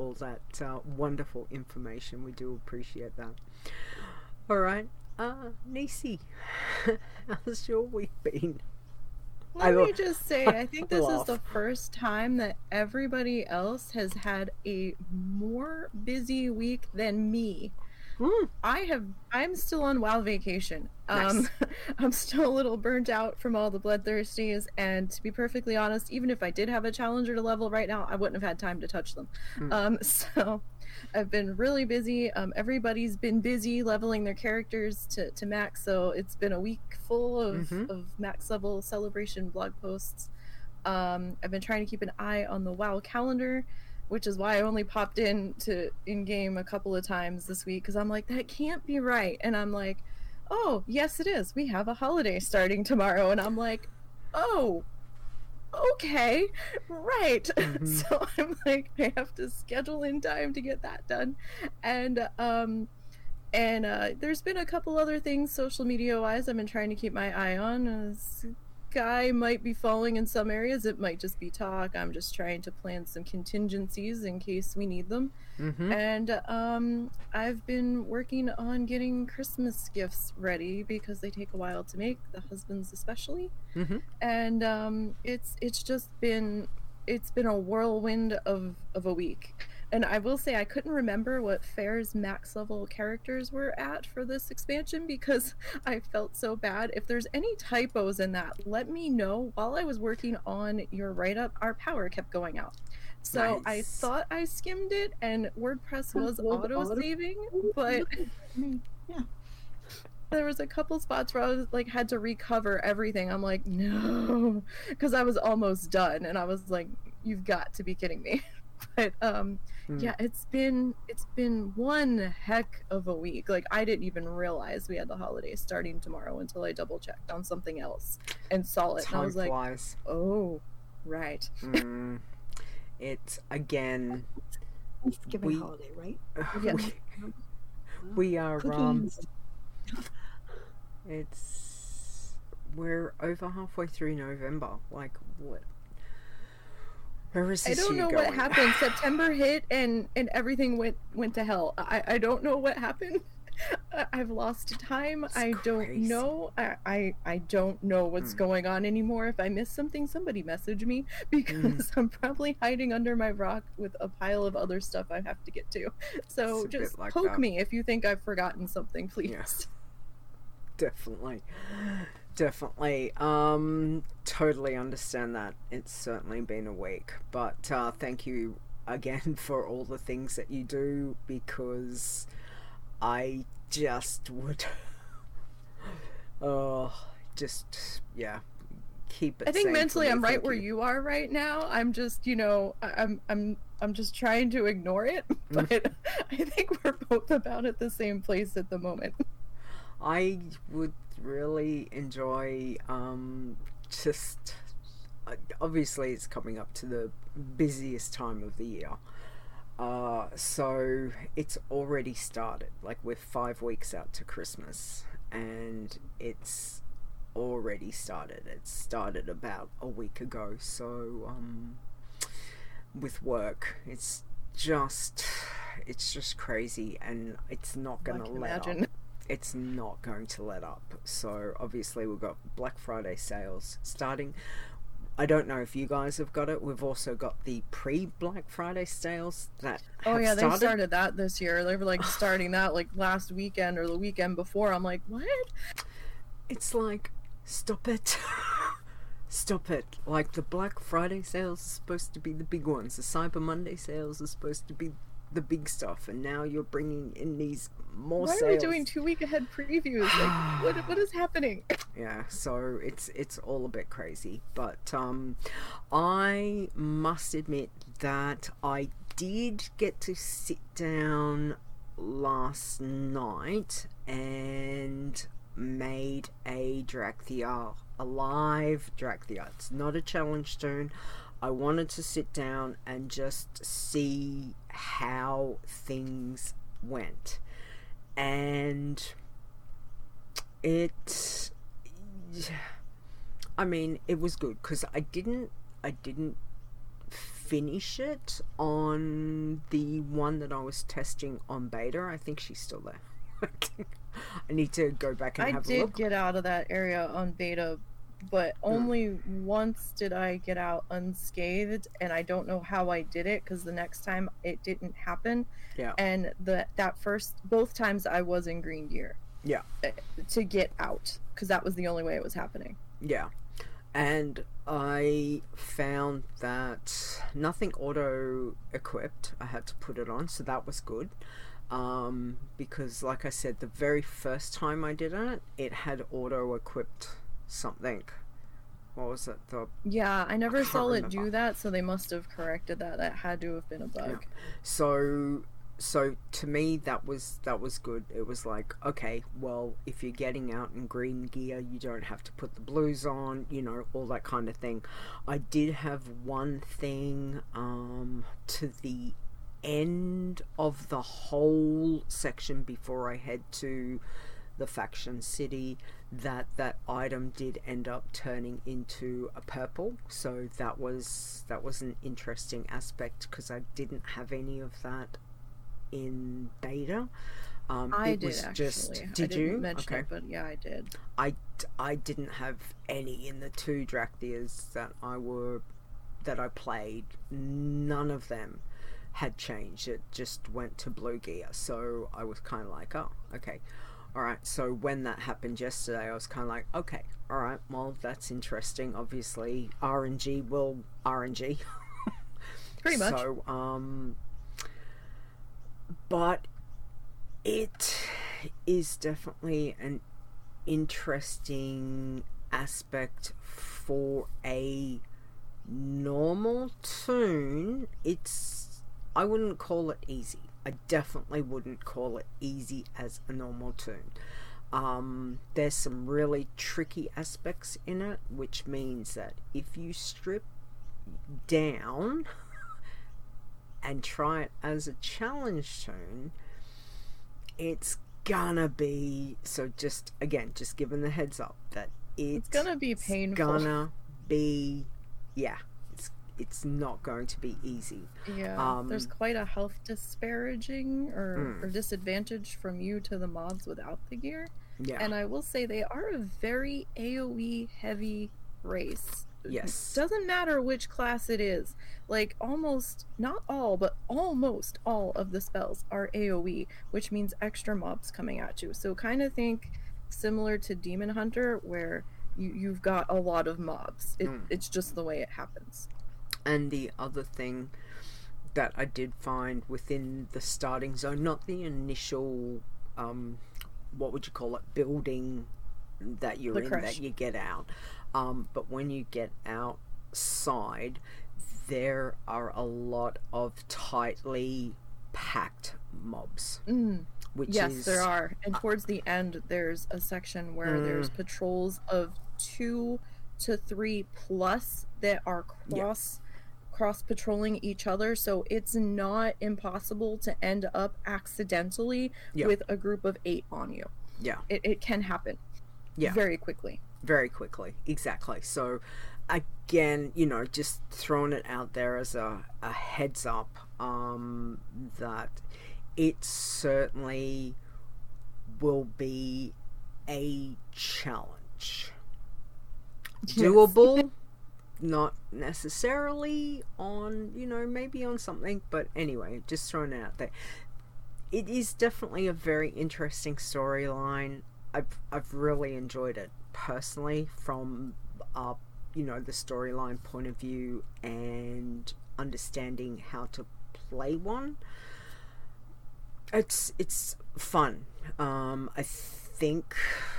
all that wonderful information. We do appreciate that. All right, Nisi, how's your week been? Let me just say, I think this is the first time that everybody else has had a more busy week than me. I'm still on WoW vacation. Nice. I'm still a little burnt out from all the bloodthirsties, and to be perfectly honest, even if I did have a challenger to level right now, I wouldn't have had time to touch them. So I've been really busy. Everybody's been busy leveling their characters to max, so it's been a week full of max level celebration blog posts. I've been trying to keep an eye on the WoW calendar, which is why I only popped in game a couple of times this week, because I'm like, that can't be right. And I'm like, oh, yes it is. We have a holiday starting tomorrow. And I'm like, oh, okay, right. So I'm like, I have to schedule in time to get that done. And there's been a couple other things social media wise I've been trying to keep my eye on. Sky might be falling in some areas. It might just be talk. I'm just trying to plan some contingencies in case we need them. And I've been working on getting Christmas gifts ready because they take a while to make, the husbands especially. And it's been a whirlwind of a week. And I will say I couldn't remember what Fair's max level characters were at for this expansion because I felt so bad. If there's any typos in that, let me know. While I was working on your write-up, our power kept going out. So Nice. I thought I skimmed it and WordPress was auto-saving, but there was a couple spots where I was like had to recover everything. I'm like, no, because I was almost done and I was like, you've got to be kidding me. But yeah, it's been one heck of a week. Like, I didn't even realize we had the holidays starting tomorrow until I double checked on something else and saw it. And I was like, Time-wise. oh, right. It's again. Thanksgiving holiday, right? Yeah. We are Cookies. we're over halfway through November. Like, what? Where is this I don't year know going? what happened. September hit and everything went to hell. I don't know what happened. I've lost time. It's I don't crazy. know. I don't know what's going on anymore. If I miss something, somebody message me because I'm probably hiding under my rock with a pile of other stuff I have to get to. So It's a bit just like poke that. me if you think I've forgotten something, please. Yes. Definitely. Totally understand that. It's certainly been a week, but thank you again for all the things that you do, because I just would keep it I think sane for mentally me. I'm right Thank where you. you are right now. I'm just, I'm just trying to ignore it, but I think we're both about at the same place at the moment. I would really enjoy just obviously it's coming up to the busiest time of the year, so it's already started. Like, we're 5 weeks out to Christmas and it's already started. It started about a week ago. So with work, it's just crazy, and it's not gonna let up. It's not going to let up. So obviously we've got Black Friday sales starting. I don't know if you guys have got it. We've also got the pre-Black Friday sales that have they started. started that this year. They were like starting that like last weekend or the weekend before. I'm like, what? It's like, stop it. Stop it. Like, the Black Friday sales are supposed to be the big ones. The Cyber Monday sales are supposed to be the big stuff, and now you're bringing in these more Why sales. are we doing 2 week ahead previews? Like, what is happening? Yeah, so it's all a bit crazy, but I must admit that I did get to sit down last night and made a Drakthia, a live Drakthia. It's not a challenge turn. I wanted to sit down and just see how things went, and it was good because I didn't finish it on the one that I was testing on beta. I think she's still there. I need to go back and have a look. I did get out of that area on beta, but only once did I get out unscathed, and I don't know how I did it because the next time it didn't happen. Yeah. And both times I was in green gear. Yeah. To get out, because that was the only way it was happening. Yeah. And I found that nothing auto equipped. I had to put it on, so that was good. Because like I said, the very first time I did it, it had auto equipped something. What was it? Yeah, I never saw it remember. do that, so they must have corrected that. That had to have been a bug. Yeah. So to me that was good. It was like, okay, well, if you're getting out in green gear, you don't have to put the blues on, you know, all that kind of thing. I did have one thing to the end of the whole section before I head to the faction city, that item did end up turning into a purple, so that was an interesting aspect because I didn't have any of that in beta. I did actually. Did I you? didn't mention Okay. it, but yeah, I did. I didn't have any in the 2 Draktheirs that I played. None of them had changed. It just went to blue gear, so I was kind of like, oh, okay, all right. So when that happened yesterday, I was kind of like, okay, all right, well, that's interesting. Obviously RNG will RNG. Pretty much. So but it is definitely an interesting aspect for a normal toon. I wouldn't call it easy. I definitely wouldn't call it easy as a normal toon. There's some really tricky aspects in it, which means that if you strip down and try it as a challenge toon, it's gonna be, so just giving the heads up that it's gonna be painful. Gonna be, yeah, it's not going to be easy. Yeah, there's quite a health disparaging or disadvantage from you to the mobs without the gear. Yeah. And I will say they are a very AoE heavy race. Yes. Doesn't matter which class it is. Like almost, not all, but almost all of the spells are AoE, which means extra mobs coming at you. So kind of think similar to Demon Hunter, where you've got a lot of mobs. It's just the way it happens. And the other thing that I did find within the starting zone, not the initial, what would you call it, building that you're in, that you get out, but when you get outside, there are a lot of tightly packed mobs. Yes, there are. And towards the end, there's a section where there's patrols of 2 to 3 plus that are cross patrolling each other, so it's not impossible to end up accidentally with a group of 8 on you. Yeah, it can happen. Very quickly. Exactly. So again, you know, just throwing it out there as a heads up, that it certainly will be a challenge. Doable, not necessarily on, you know, maybe on something, but anyway, just throwing it out there. It is definitely a very interesting storyline. I've really enjoyed it personally from you know, the storyline point of view and understanding how to play one. It's fun. I think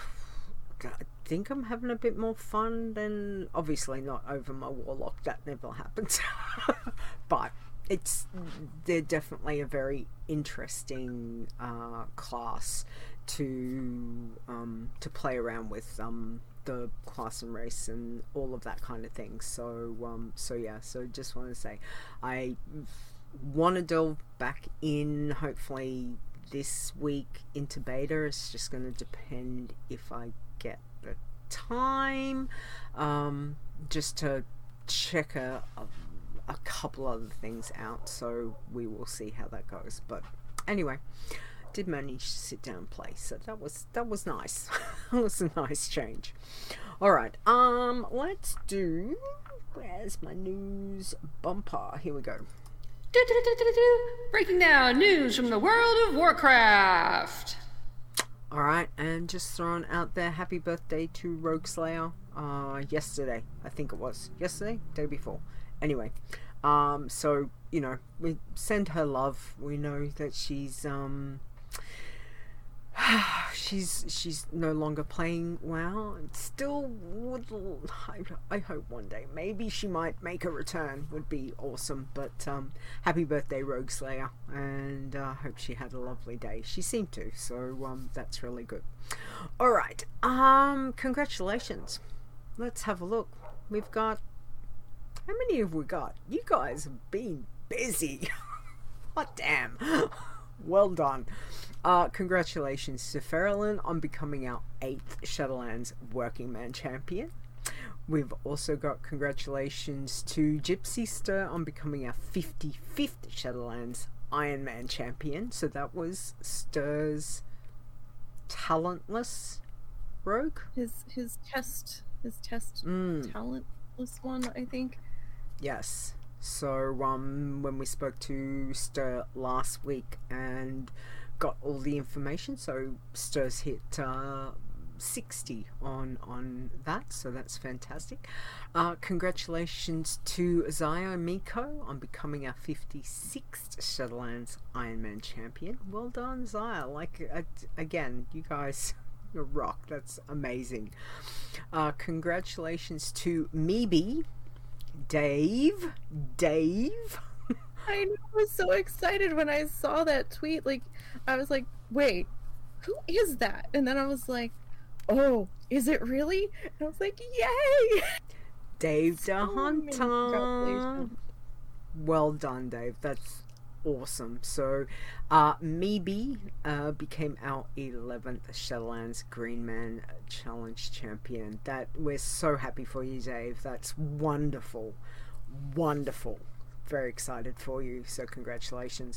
I'm having a bit more fun than, obviously not over my warlock, that never happens. But they're definitely a very interesting class to play around with, the class and race and all of that kind of thing. So just want to say I want to delve back in hopefully this week into beta. It's just going to depend if I get the time, just to check a a couple other things out, so we will see how that goes. But anyway, did manage to sit down and play, so that was nice. That was a nice change. All right, let's do. Where's my news bumper? Here we go. Breaking down news from the world of Warcraft. All right, and just throwing out there, happy birthday to Rogue Slayer. Yesterday, I think it was yesterday, day before. Anyway, so you know, we send her love. We know that she's she's no longer playing WoW. Still would, I hope one day maybe she might make a return. Would be awesome. But happy birthday, Rogue Slayer, and hope she had a lovely day. She seemed to, so that's really good. All right, congratulations. Let's have a look. We've got, how many have we got? You guys have been busy. Hot damn. Well done. Congratulations to Ferelyn on becoming our 8th Shadowlands Working Man Champion. We've also got congratulations to Gypsy Stir on becoming our 55th Shadowlands Iron Man Champion. So that was Stir's talentless rogue? His test talentless one, I think. Yes. So when we spoke to Stir last week and got all the information, so Stir's hit 60 on that, so that's fantastic. Congratulations to Zio Miko on becoming our 56th Shadowlands Ironman champion. Well done, Zio. Like, again, you guys rock. That's amazing. Congratulations to Meebe, Dave. I was so excited when I saw that tweet. Like, I was like, wait, who is that? And then I was like, oh, is it really? And I was like, yay! Dave the Hunter. Well done, Dave. That's awesome. So, Meebe became our 11th Shadowlands Green Man Challenge champion. That we're so happy for you, Dave. That's wonderful. Very excited for you. So, congratulations.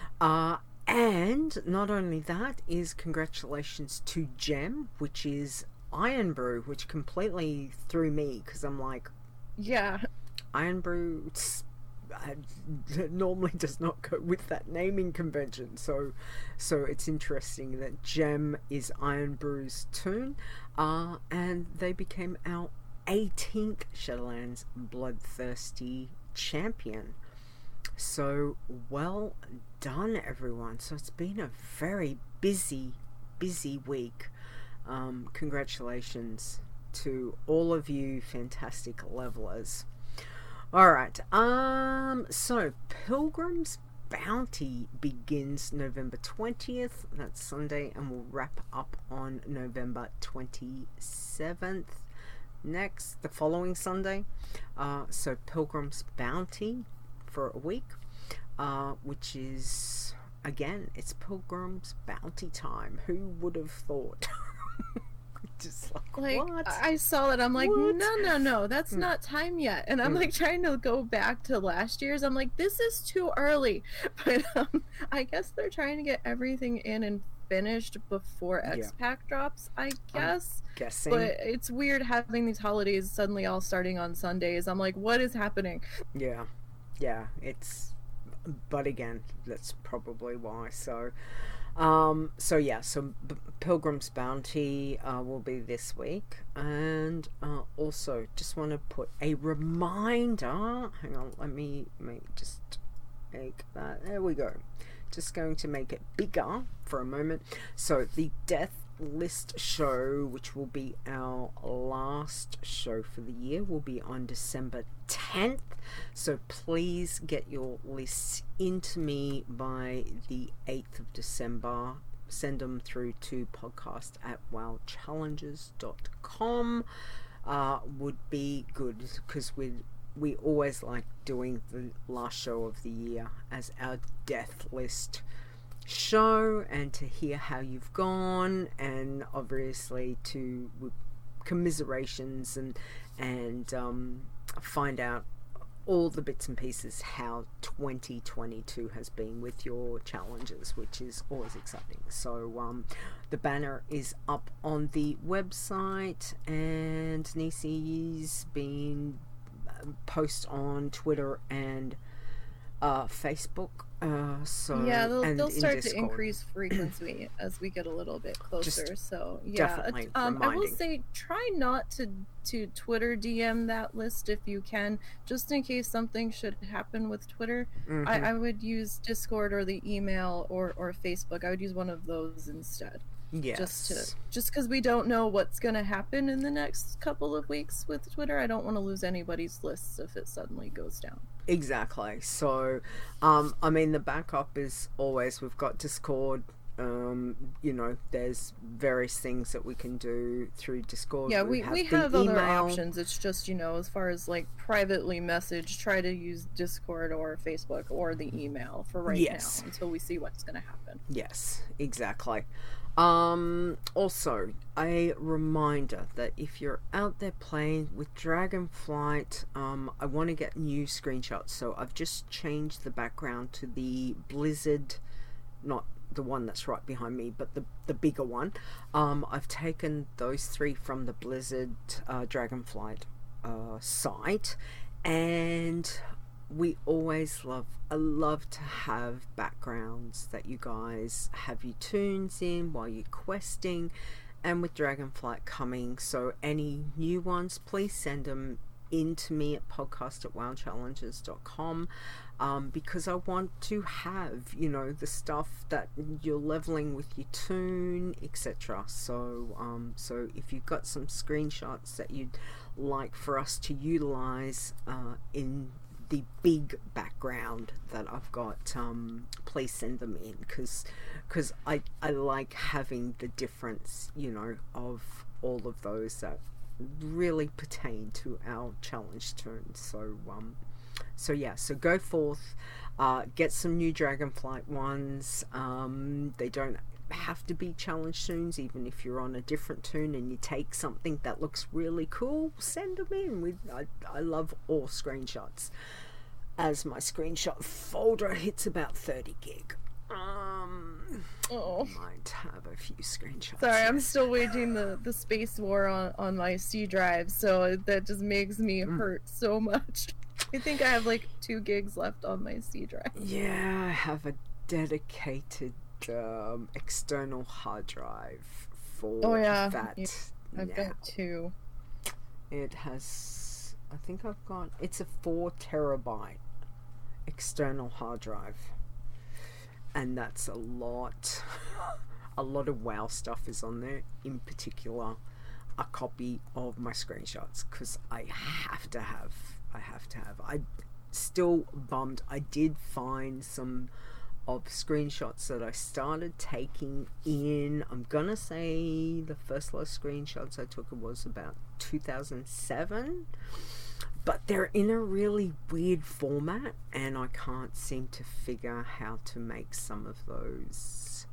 And not only that is congratulations to Gem, which is Iron Brew, which completely threw me because I'm like, yeah, Iron Brew normally does not go with that naming convention. So it's interesting that Gem is Iron Brew's tune, and they became our 18th Shadowlands Bloodthirsty champion. So well done, everyone. So it's been a very busy week. Congratulations to all of you fantastic levelers. Alright, so Pilgrim's Bounty begins November 20th, that's Sunday, and will wrap up on November 27th. Next, the following Sunday, so Pilgrim's Bounty for a week, which is, again, it's Pilgrim's Bounty time. Who would have thought? Just like what? I saw it. I'm like, What? no, that's not time yet. And I'm like trying to go back to last year's. I'm like, this is too early. But I guess they're trying to get everything in and finished before X-Pack drops, I guess. I'm guessing. But it's weird having these holidays suddenly all starting on Sundays. I'm like, what is happening? Yeah, it's, but again, that's probably why. So Pilgrim's Bounty will be this week, and also just want to put a reminder. Hang on, let me just make that. There we go. Just going to make it bigger for a moment. So the Death List show, which will be our last show for the year, will be on December 10th. So please get your lists into me by the 8th of December. Send them through to podcast@wowchallenges.com. Would be good, because we always like doing the last show of the year as our Death List show, and to hear how you've gone, and obviously to commiserations and find out all the bits and pieces how 2022 has been with your challenges, which is always exciting. So the banner is up on the website, and Nisi's been post on Twitter and Facebook. So yeah, they'll and start to Discord. increase frequency as we get a little bit closer. So yeah, definitely I will reminding. say try not to Twitter DM that list if you can, just in case something should happen with Twitter. Mhm. I would use Discord or the email or Facebook. I would use one of those instead. Yes. Just because we don't know what's going to happen in the next couple of weeks with Twitter. I don't want to lose anybody's lists if it suddenly goes down. Exactly. So, I mean, the backup is always, we've got Discord. You know, there's various things that we can do through Discord. Yeah, we the have other email. options. It's just, you know, as far as like privately message, try to use Discord or Facebook or the email for right Yes. now until we see what's going to happen. Yes, exactly. Also, a reminder that if you're out there playing with Dragonflight, I want to get new screenshots. So I've just changed the background to the Blizzard, not the one that's right behind me, but the bigger one. I've taken those 3 from the Blizzard Dragonflight site, and I love to have backgrounds that you guys have your tunes in while you're questing, and with Dragonflight coming, so any new ones, please send them in to me at podcast@wildchallenges.com, because I want to have, you know, the stuff that you're leveling with your tune, etc. So so if you've got some screenshots that you'd like for us to utilize in the big background that I've got, please send them in, because I like having the difference, you know, of all of those that really pertain to our challenge tunes. So yeah, so go forth, get some new Dragonflight ones. They don't have to be challenge tunes. Even if you're on a different tune and you take something that looks really cool, send them in. I love all screenshots, as my screenshot folder hits about 30 gig. Oh, Might have a few screenshots. sorry, I'm still waging the space war on my C drive, so that just makes me hurt so much. I think I have like 2 gigs left on my C drive. Yeah, I have a dedicated external hard drive for that. I've got 2. It has, I think I've got, it's a 4 terabyte external hard drive, and that's a lot. A lot of WoW stuff is on there, in particular a copy of my screenshots, because I have to have. I still bummed. I did find some of screenshots that I started taking in, I'm gonna say the first lot of screenshots I took was about 2007, but they're in a really weird format, and I can't seem to figure how to make some of those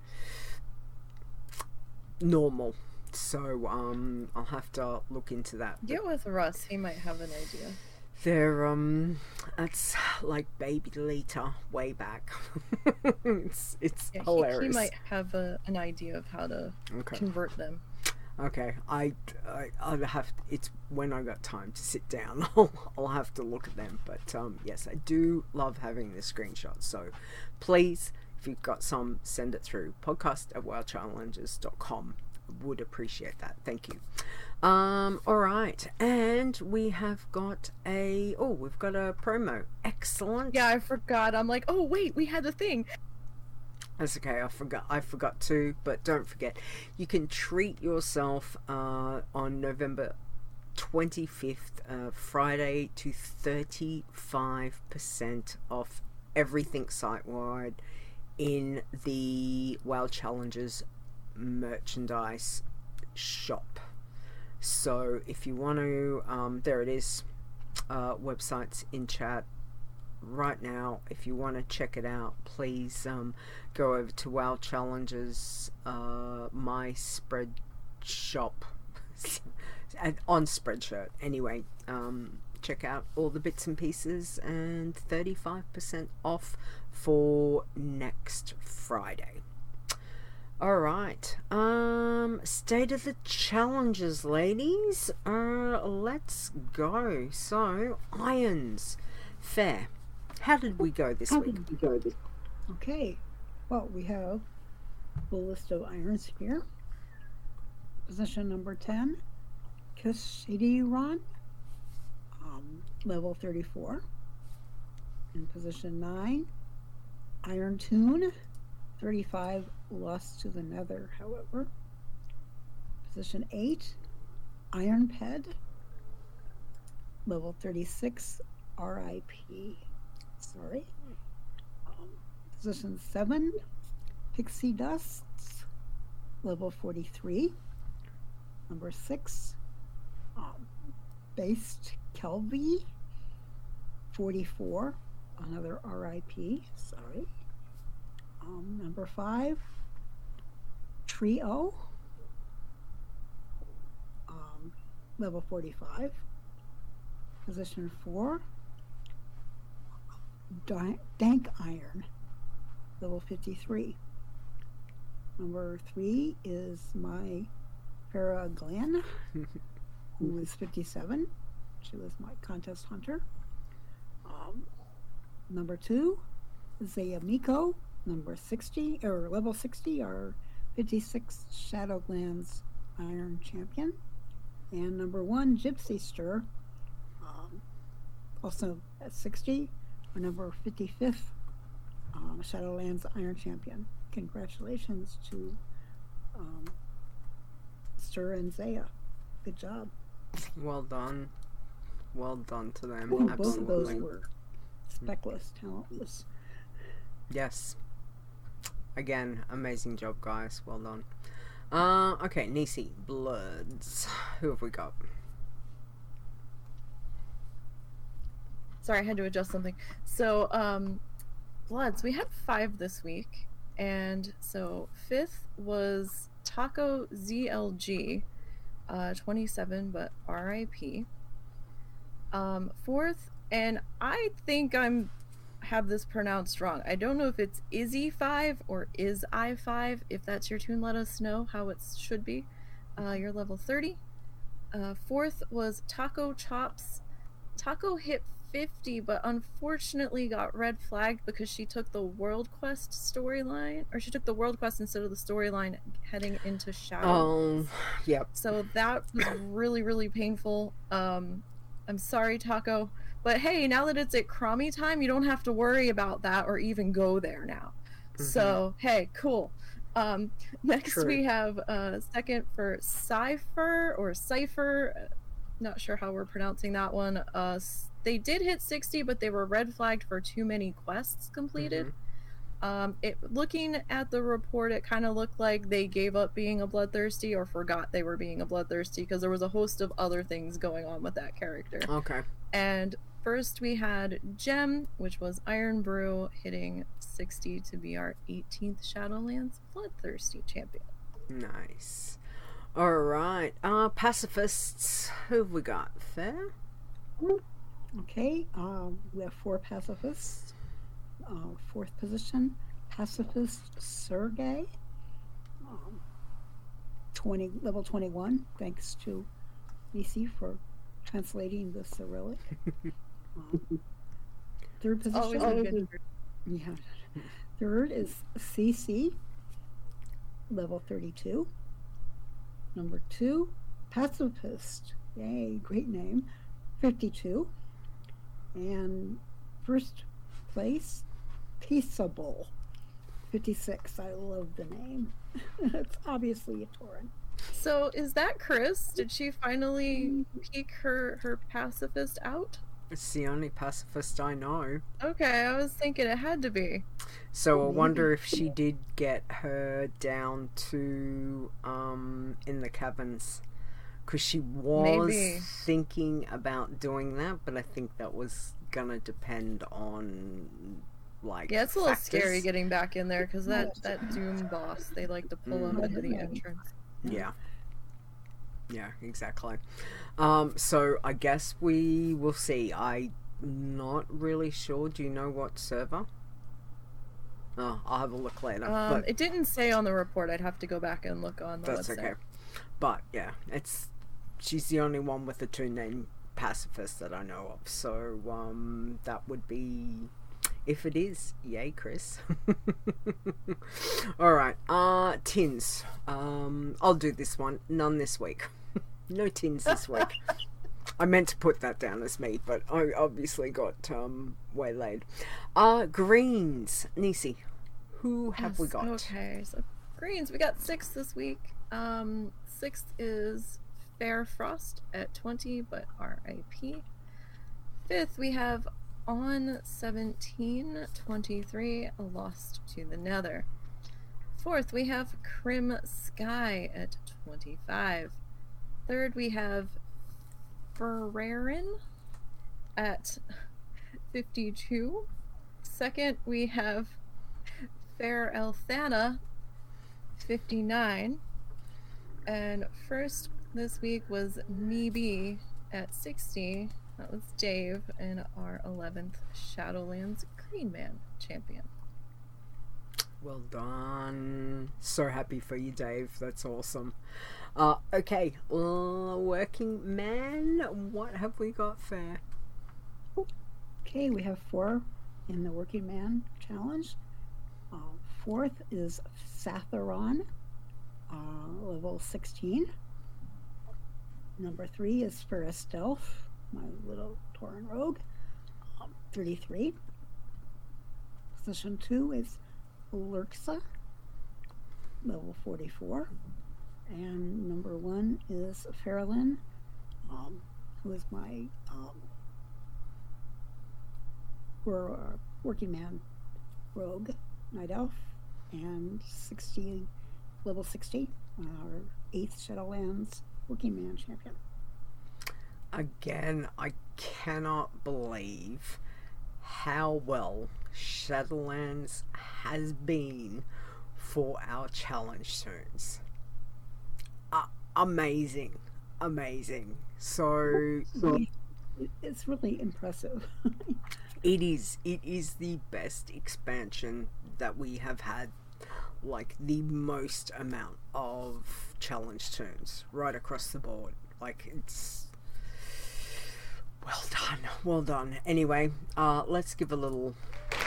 normal. So I'll have to look into that. Get with Russ, he might have an idea. They're that's like Baby Lita way back. it's Yeah, hilarious. he might have an idea of how to convert them. Okay, I'll have. It's when I got time to sit down. I'll have to look at them. But yes, I do love having the screenshots. So please, if you've got some, send it through podcast@wildchallenges.com. Would appreciate that. Thank you. All right, and we have got we've got a promo. Excellent. Yeah, I forgot. I'm like, oh wait, we had a thing. That's okay. I forgot to, but don't forget, you can treat yourself on November 25th, Friday, to 35% off everything site-wide in the Wild Challenges merchandise shop. So if you want to, there it is, websites in chat right now. If you want to check it out, please go over to Wild Challenges my spread shop on Spreadshirt. Anyway, check out all the bits and pieces, and 35% off for next Friday. Alright, state of the challenges, ladies. Let's go. So, irons. Fair. How did we go this week? Okay, well, we have the list of irons here. Position number 10, Kishidiron, level 34. In position 9, Iron Tune, 35, lost to the nether, however. Position 8, Iron Ped, level 36, RIP. Sorry. Position 7, Pixie Dusts, level 43. Number 6, Based Kelvy, 44, another RIP, sorry. Number 5, Trio, level 45. Position 4, Dank Iron, level 53. Number 3 is my Farah Glenn, who is 57. She was my contest hunter. Number 2, Zaya Miko, number 60, or level 60, our 56 Shadowlands Iron Champion. And number 1, Gypsy Stir, also at 60, our number 55th Shadowlands Iron Champion. Congratulations to Stir and Zaya. Good job. Well done. Well done to them. Both of Absolutely. those were speckless, talentless. Yes. Again, amazing job, guys. Well done. Okay, Nisi, Bloods. Who have we got? Sorry, I had to adjust something. So, Bloods, we had 5 this week. And so 5th was Taco ZLG, 27, but RIP. 4th, and I think have this pronounced wrong. I don't know if it's Izzy 5 or is I 5. If that's your tune, let us know how it should be. You're level 30. 4th was Taco Chops. Taco hit 50, but unfortunately got red flagged because she took the World Quest storyline, or she took the World Quest instead of the storyline heading into Shadow. Oh, yep. So that was really, really painful. I'm sorry, Taco. But hey, now that it's at Crommy time, you don't have to worry about that or even go there now. Mm-hmm. So, hey, cool. Next True. we have second for Cypher, or Cypher. Not sure how we're pronouncing that one. They did hit 60, but they were red flagged for too many quests completed. Looking at the report, it kind of looked like they gave up being a bloodthirsty or forgot they were being a bloodthirsty, because there was a host of other things going on with that character. Okay. And first we had Gem, which was Iron Brew, hitting 60 to be our 18th Shadowlands Bloodthirsty champion. Nice. Alright. Pacifists. Who have we got? Fair? Okay, we have 4 pacifists. 4th position, pacifist Sergey, level 21. Thanks to VC for translating the Cyrillic. 3rd position. Yeah. 3rd is CC, level 32. Number 2, pacifist. Yay, great name. 52. And 1st place, Peaceable, 56. I love the name. It's obviously a Tauren. So is that Chris? Did she finally peek her pacifist out? It's the only pacifist I know. Okay, I was thinking it had to be. So I wonder if she did get her down to in the caverns, because she was Maybe. thinking about doing that, but I think that was gonna depend on like Yeah, it's a little factors. scary getting back in there, because that Doom boss, they like to pull up into the entrance. Yeah. Yeah, exactly. So I guess we will see. I'm not really sure. Do you know what server? Oh, I'll have a look later. But It didn't say on the report. I'd have to go back and look on the that's website. okay. But yeah, she's the only one with the two named pacifists that I know of. So that would be, if it is, yay, Chris. All right. Tins. I'll do this one. None this week. No tins this week. I meant to put that down as me, but I obviously got waylaid. Greens. Nisi, who have we got? Okay, so greens. We got 6 this week. 6th is Fair Frost at 20, but RIP. 5th, we have On 17, 23, Lost to the Nether. 4th, we have Crim Sky at 25. 3rd, we have Ferrerin at 52. 2nd, we have Fair Elthana, 59. And first this week was Me at 60. That was Dave in our 11th Shadowlands Green Man champion. Well done. So happy for you, Dave. That's awesome. Okay, working man, what have we got fair? Okay, we have 4 in the Working Man Challenge. 4th is Satharon, level 16. Number 3 is for Estelf, my little Tauren rogue, 33. Position 2 is Lurksa, level 44. And number 1 is Farrelyn, who is my Working Man rogue, Night Elf, and 60, level 60, our 8th Shadowlands Working Man champion. Again, I cannot believe how well Shadowlands has been for our challenge turns. Amazing. So it's really impressive. It is the best expansion that we have had, like the most amount of challenge turns right across the board. Like, it's well done. Anyway, let's give a little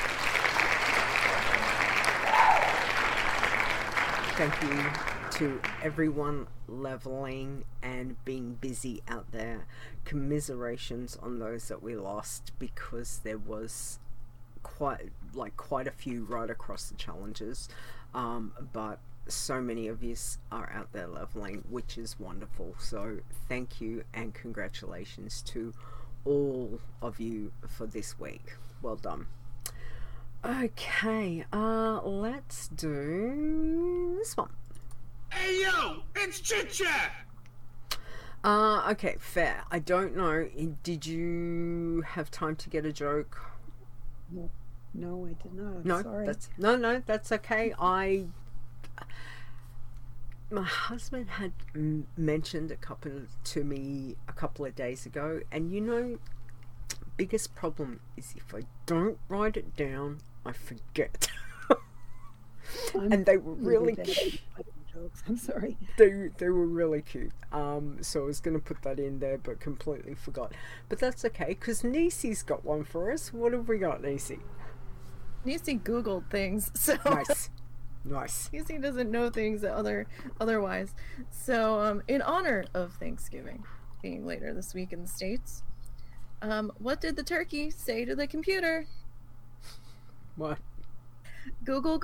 thank you to everyone leveling and being busy out there. Commiserations on those that we lost, because there was quite a few right across the challenges, but so many of you are out there leveling, which is wonderful. So thank you and congratulations to all of you for this week. Well done. Okay, let's do this one. Hey yo, it's Chit Chat! Okay, fair. I don't know. Did you have time to get a joke? No, I did not. I'm No, sorry. that's okay. My husband had mentioned to me a couple of days ago, and biggest problem is if I don't write it down, I forget. And they were really cute. Jokes. I'm sorry. They were really cute. So I was going to put that in there, but completely forgot. But that's okay, because Nisi's got one for us. What have we got, Nisi? Nisi Googled things, so Nice. Nisi doesn't know things otherwise. So, in honor of Thanksgiving being later this week in the States, what did the turkey say to the computer? What? Google.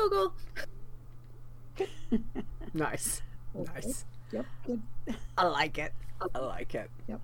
Nice. Okay. Nice. Yep, good. I like it. Yep.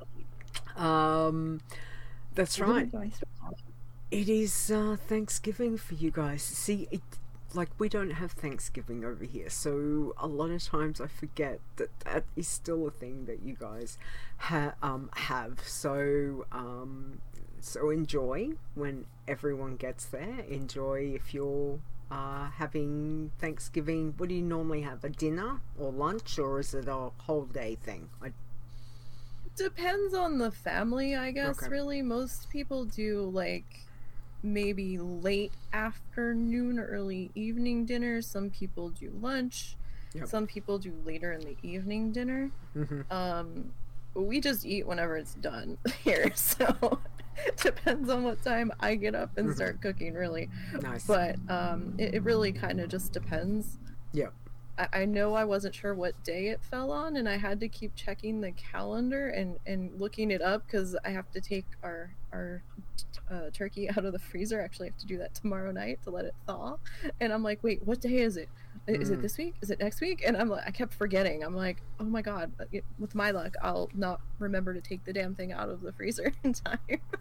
That's Where right. did I start? It is Thanksgiving for you guys. See, we don't have Thanksgiving over here, so a lot of times I forget that is still a thing that you guys have. So enjoy when everyone gets there. Enjoy if you're having Thanksgiving? What do you normally have? A dinner or lunch, or is it a whole day thing? Depends on the family, I guess. Okay. Really, most people do like maybe late afternoon, early evening dinner. Some people do lunch. Yep. Some people do later in the evening dinner. We just eat whenever it's done here, so depends on what time I get up and start cooking, really. Nice. But it really kind of just depends. Yep. I know I wasn't sure what day it fell on, and I had to keep checking the calendar and looking it up because I have to take our turkey out of the freezer. I actually have to do that tomorrow night to let it thaw. And I'm like, wait, what day is it? Is it this week? Is it next week? And I kept forgetting. I'm like, oh my god, with my luck, I'll not remember to take the damn thing out of the freezer in time.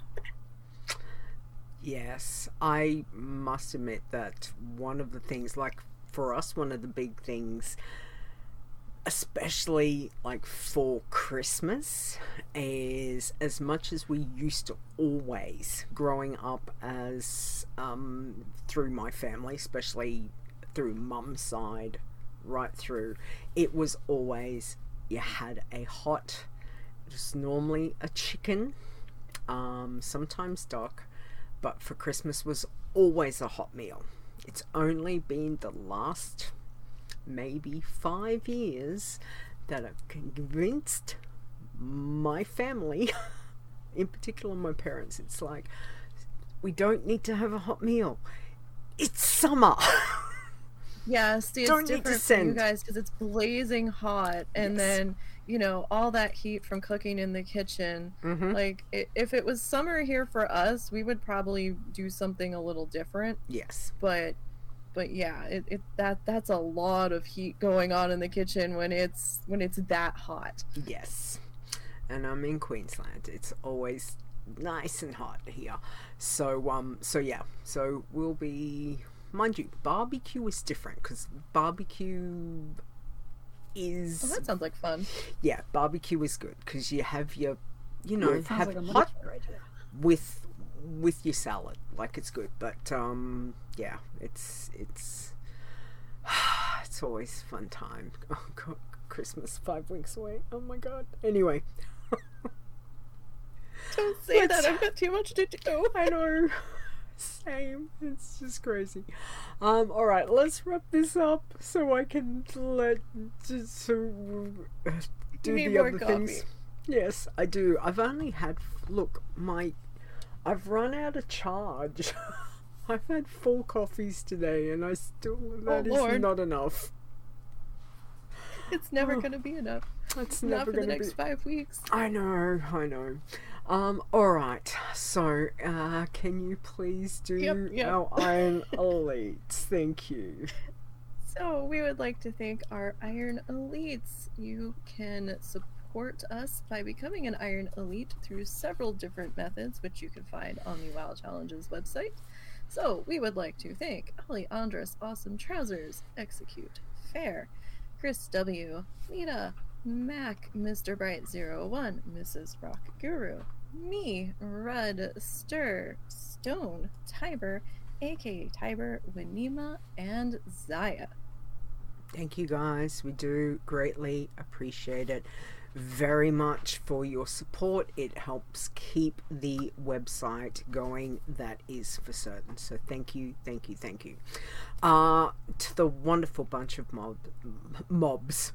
Yes, I must admit that one of the things, like for us, one of the big things, especially like for Christmas, is as much as we used to always, growing up as through my family, especially through mum's side, right through, it was always, you had a hot, just normally a chicken, sometimes duck, but for Christmas was always a hot meal. It's only been the last maybe 5 years that I've convinced my family, in particular my parents, it's like, we don't need to have a hot meal. It's summer. Yeah, see, it's different for you guys because it's blazing hot, and then, you know, all that heat from cooking in the kitchen. Like, if it was summer here for us, we would probably do something a little different. Yes. But yeah, that's a lot of heat going on in the kitchen when it's that hot. Yes. And I'm in Queensland. It's always nice and hot here. So yeah. So we'll be, mind you, barbecue is different because barbecue is... Oh, that sounds like fun. Yeah, barbecue is good because you have your, you know, It sounds have like a hot munchie right there. with your salad. Like, it's good. But yeah, it's always fun time. Oh god, Christmas 5 weeks away. Oh my god. Anyway. Don't say that. I've got too much to do. I know. Same. It's just crazy. All right, let's wrap this up so I can do need the more other coffee. things. Yes, I do. I've only had, look, I've run out of charge. I've had 4 coffees today, and that is Lord. not enough. It's never gonna be enough. It's Not never for the going to next be. 5 weeks. I know. All right. So, can you please do Yep. our Iron Elites? Thank you. So we would like to thank our Iron Elites. You can support us by becoming an Iron Elite through several different methods, which you can find on the WoW Challenges website. So we would like to thank Holly Andrus, Awesome Trousers, Execute, Fair, Chris W, Lita, Mac, Mr. Bright01, Mrs. Rock Guru, me, Rudd, Stir, Stone, Tiber, aka Tiber, Winima, and Zaya. Thank you guys. We do greatly appreciate it very much for your support. It helps keep the website going, that is for certain. So thank you. To the wonderful bunch of mods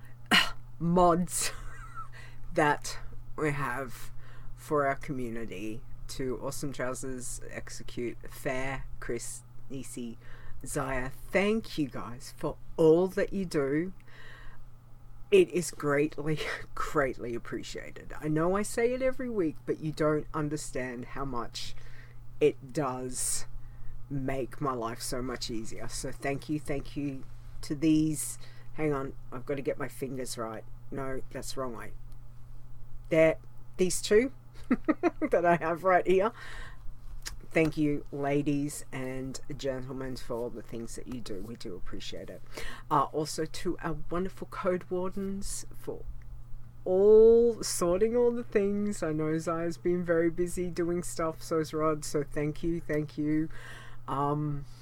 that we have for our community, to Awesome Trousers, Execute, Fair, Chris, Nisi, Zaya, thank you guys for all that you do. It is greatly appreciated. I know I say it every week, but you don't understand how much it does make my life so much easier. So thank you to these. Hang on, I've got to get my fingers right. No, that's the wrong way. There, these two that I have right here. Thank you, ladies and gentlemen, for all the things that you do. We do appreciate it. Also to our wonderful code wardens for all sorting all the things. I know Zaya's been very busy doing stuff, so's Rod, so thank you.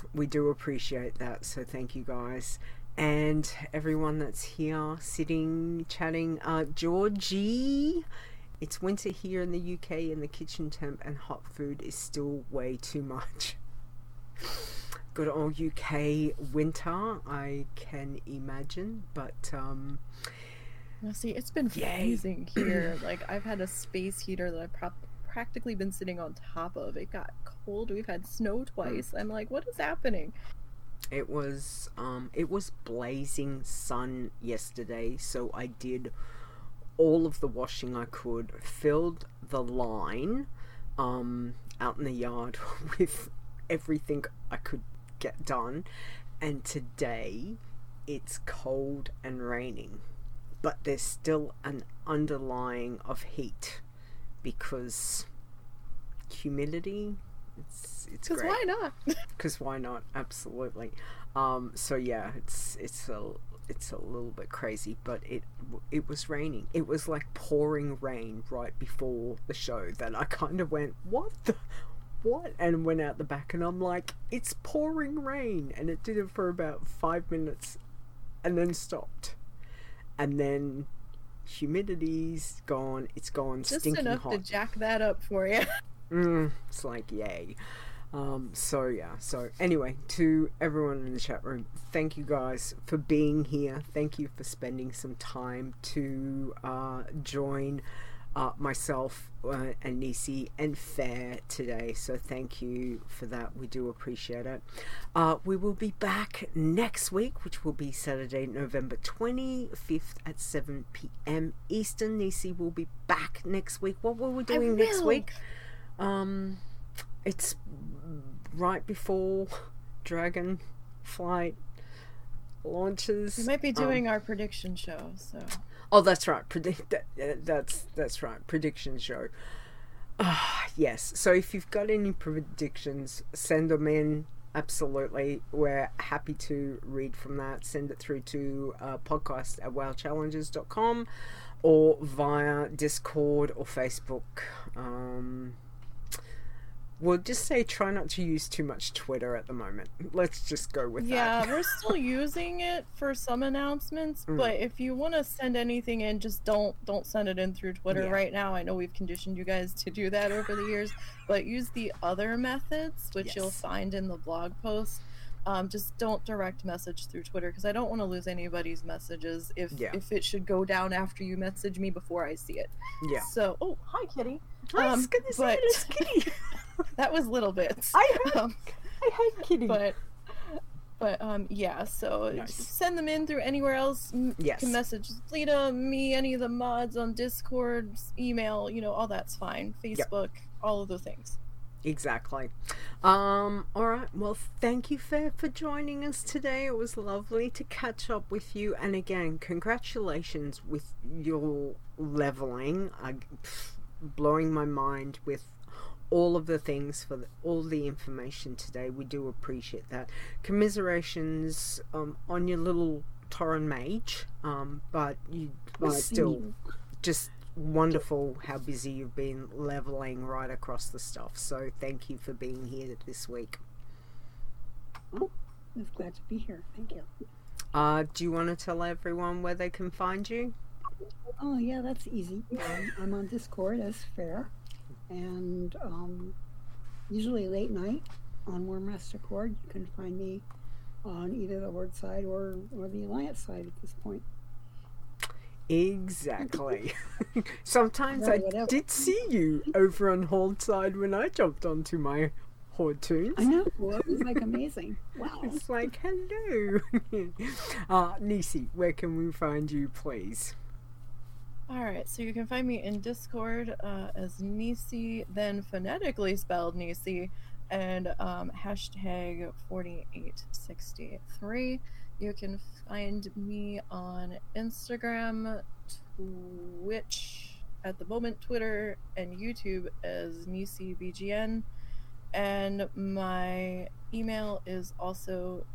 We do appreciate that, so thank you guys. And everyone that's here, sitting, chatting. Georgie, it's winter here in the UK and the kitchen temp and hot food is still way too much. Good old UK winter, I can imagine, but Now, see, it's been freezing here. Like, I've had a space heater that I've practically been sitting on top of. It got cold. We've had snow twice. I'm like, what is happening? it was blazing sun yesterday, so I did all of the washing I could, filled the line out in the yard with everything I could get done, and today it's cold and raining, but there's still an underlying of heat because humidity. It's Because great. why not? Because why not? Absolutely. So yeah, it's a little bit crazy, but it was raining. It was like pouring rain right before the show that I kind of went, what? And went out the back, and I'm like, it's pouring rain, and it did it for about 5 minutes, and then stopped, and then humidity's gone. It's gone Just stinking enough hot. to jack that up for you. It's like, yay. So anyway, to everyone in the chat room, thank you guys for being here. Thank you for spending some time to join myself and Nisi and Fair today. So thank you for that. We do appreciate it. We will be back next week, which will be Saturday, November 25th at 7 p.m. Eastern. Nisi will be back next week. What were we doing next week? It's right before Dragon Flight launches. We might be doing our prediction show, so. Oh, that's right. That's right. Prediction show. Yes. So if you've got any predictions, send them in. Absolutely. We're happy to read from that. Send it through to podcast@wowchallenges.com or via Discord or Facebook. We'll just say try not to use too much Twitter at the moment. Let's just go with that. Yeah, we're still using it for some announcements, but if you want to send anything in, just don't send it in through Twitter right now. I know we've conditioned you guys to do that over the years, but use the other methods, which you'll find in the blog post. Just don't direct message through Twitter, because I don't want to lose anybody's messages if it should go down after you message me before I see it. Yeah. So, oh, hi, Kitty. I was gonna say it's Kitty. That was Little Bits. I heard Kitty. But yeah, so just send them in through anywhere else. You can message Lita, me, any of the mods on Discord, email, all that's fine. Facebook, all of the things. Exactly. All right. Well, thank you, Fair, for joining us today. It was lovely to catch up with you. And again, congratulations with your leveling. Blowing my mind with all of the things for all the information today. We do appreciate that. Commiserations on your little Tauren mage, but you still just wonderful how busy you've been leveling right across the stuff. So thank you for being here this week. Oh, I'm glad to be here. Thank you. Do you want to tell everyone where they can find you? Oh yeah, that's easy. I'm on Discord as Fair, and usually late night on Warmaster Cord. You can find me on either the Horde side or the Alliance side at this point. Exactly. Sometimes I did see you over on Horde side when I jumped onto my Horde tunes. I know. Well, it was like amazing. Wow. It's like, hello. Nisi, where can we find you, please? Alright, so you can find me in Discord as Nisi, then phonetically spelled Nisi, and hashtag 4863. You can find me on Instagram, Twitch, at the moment Twitter, and YouTube as NisiBGN. And my email is also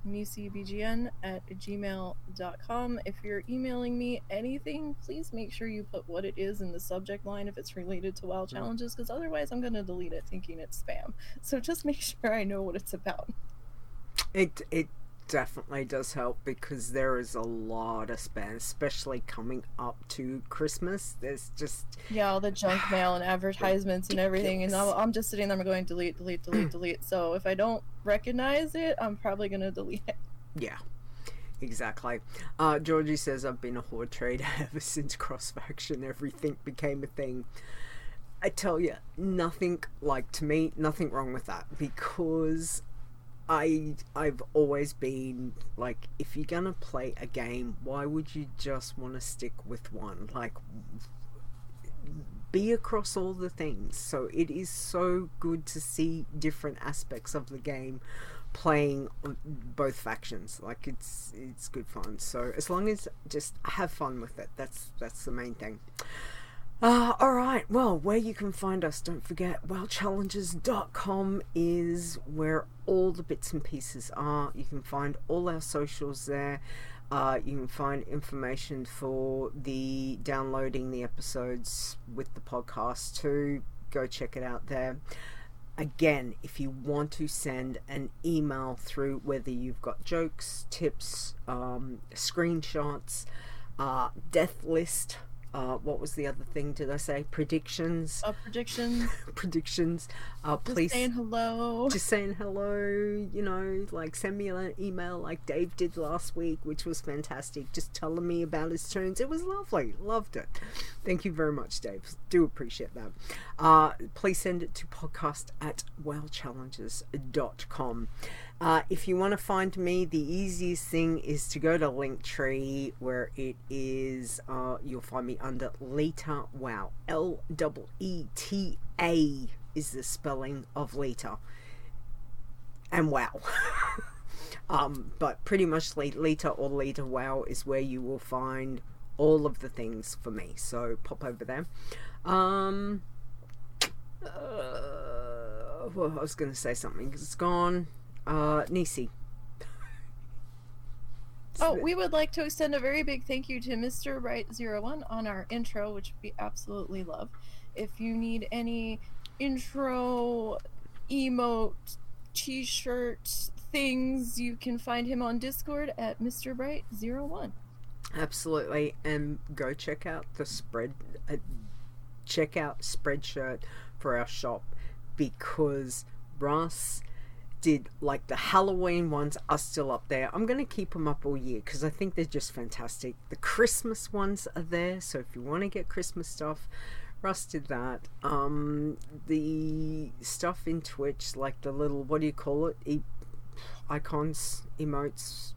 nisibgn@gmail.com. If you're emailing me anything, please make sure you put what it is in the subject line if it's related to WoW challenges, because otherwise I'm going to delete it thinking it's spam. So just make sure I know what it's about. It definitely does help because there is a lot of spam, especially coming up to Christmas. There's just Yeah, all the junk mail and advertisements and everything, and ridiculous. I'm just sitting there going delete, delete, delete, delete. So if I don't recognize it, I'm probably gonna delete it. Yeah, exactly. Georgie says, I've been a horde trader ever since cross-faction everything became a thing. I tell you, nothing, like, to me, nothing wrong with that, because I've always been, like, if you're gonna play a game, why would you just want to stick with one? Like, be across all the things. So it is so good to see different aspects of the game playing both factions. Like, it's good fun. So as long as just have fun with it, that's the main thing. Alright, well, where you can find us, don't forget, wowchallenges.com is where all the bits and pieces are. You can find all our socials there. You can find information for the downloading the episodes with the podcast too. Go check it out there. Again, if you want to send an email through, whether you've got jokes, tips, screenshots, death list, what was the other thing, did I say? Predictions. Predictions. Predictions. Just Please. saying hello. Just saying hello, you know, like send me an email like Dave did last week, which was fantastic. Just telling me about his turns. It was lovely. Loved it. Thank you very much, Dave. Do appreciate that. Please send it to podcast@wowchallenges.com. If you want to find me, the easiest thing is to go to Linktree, where it is, you'll find me under Leta Wow. Leta is the spelling of Leta. And wow. But pretty much Leta or Leta Wow is where you will find all of the things for me. So pop over there. Well, I was going to say something because it's gone. Nisi. Oh, we would like to extend a very big thank you to Mr. Bright01 on our intro, which we absolutely love. If you need any intro, emote, t-shirt things, you can find him on Discord at Mr. Bright01. Absolutely, and go check out the Spreadshirt for our shop, because Russ did, like, the Halloween ones are still up there. I'm going to keep them up all year because I think they're just fantastic. The Christmas ones are there, so if you want to get Christmas stuff, Russ did that. The stuff in Twitch, like the little, what do you call it? Icons, emotes.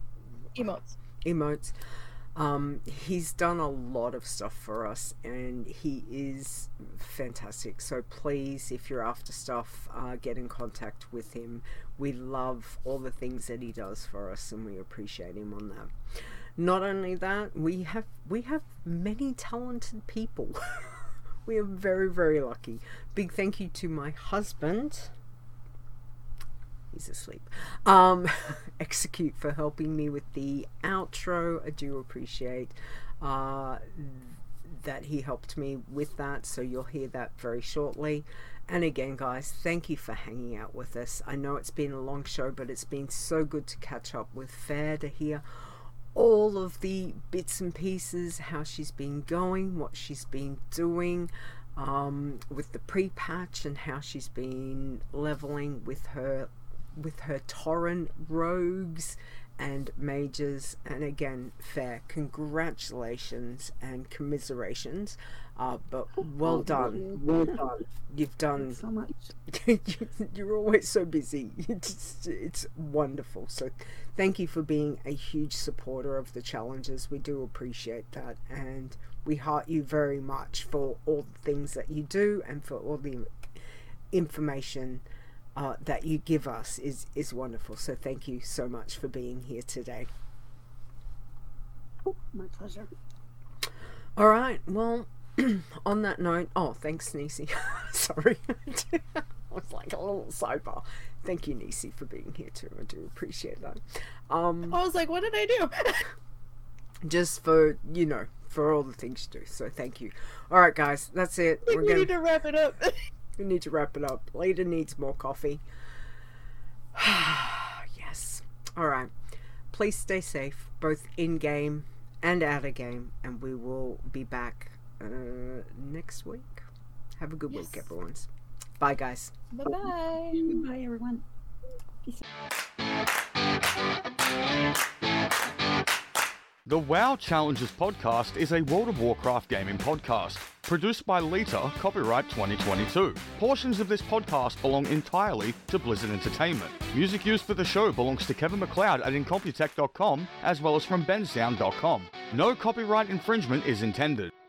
He's done a lot of stuff for us, and he is fantastic. So please, if you're after stuff, get in contact with him. We love all the things that he does for us, and we appreciate him on that. Not only that, we have many talented people. We are very, very lucky. Big thank you to my husband. He's asleep. Execute for helping me with the outro. I do appreciate that he helped me with that, so you'll hear that very shortly. And again, guys, thank you for hanging out with us. I know it's been a long show, but it's been so good to catch up with Fair, to hear all of the bits and pieces, how she's been going, what she's been doing with the pre-patch, and how she's been leveling with her Tauren rogues and mages. And again, Fair, congratulations and commiserations, but well done. You've done so much. You're always so busy. It's wonderful. So thank you for being a huge supporter of the challenges. We do appreciate that, and we heart you very much for all the things that you do, and for all the information that you give us is wonderful. So thank you so much for being here today. Oh, my pleasure. All right, well, on that note, thanks, Nisi. Sorry. I was like a little sidebar. Thank you, Nisi, for being here too. I do appreciate that. I was like, what did I do? Just for, for all the things you do. So thank you. All right, guys, that's it. We need to wrap it up. We need to wrap it up. Leda needs more coffee. Yes. All right. Please stay safe, both in-game and out-of-game, and we will be back next week. Have a good week, everyone. Bye, guys. Bye-bye. Bye, everyone. Peace out. The WoW Challenges podcast is a World of Warcraft gaming podcast. Produced by Lita, copyright 2022. Portions of this podcast belong entirely to Blizzard Entertainment. Music used for the show belongs to Kevin MacLeod at Incompetech.com, as well as from bensound.com. No copyright infringement is intended.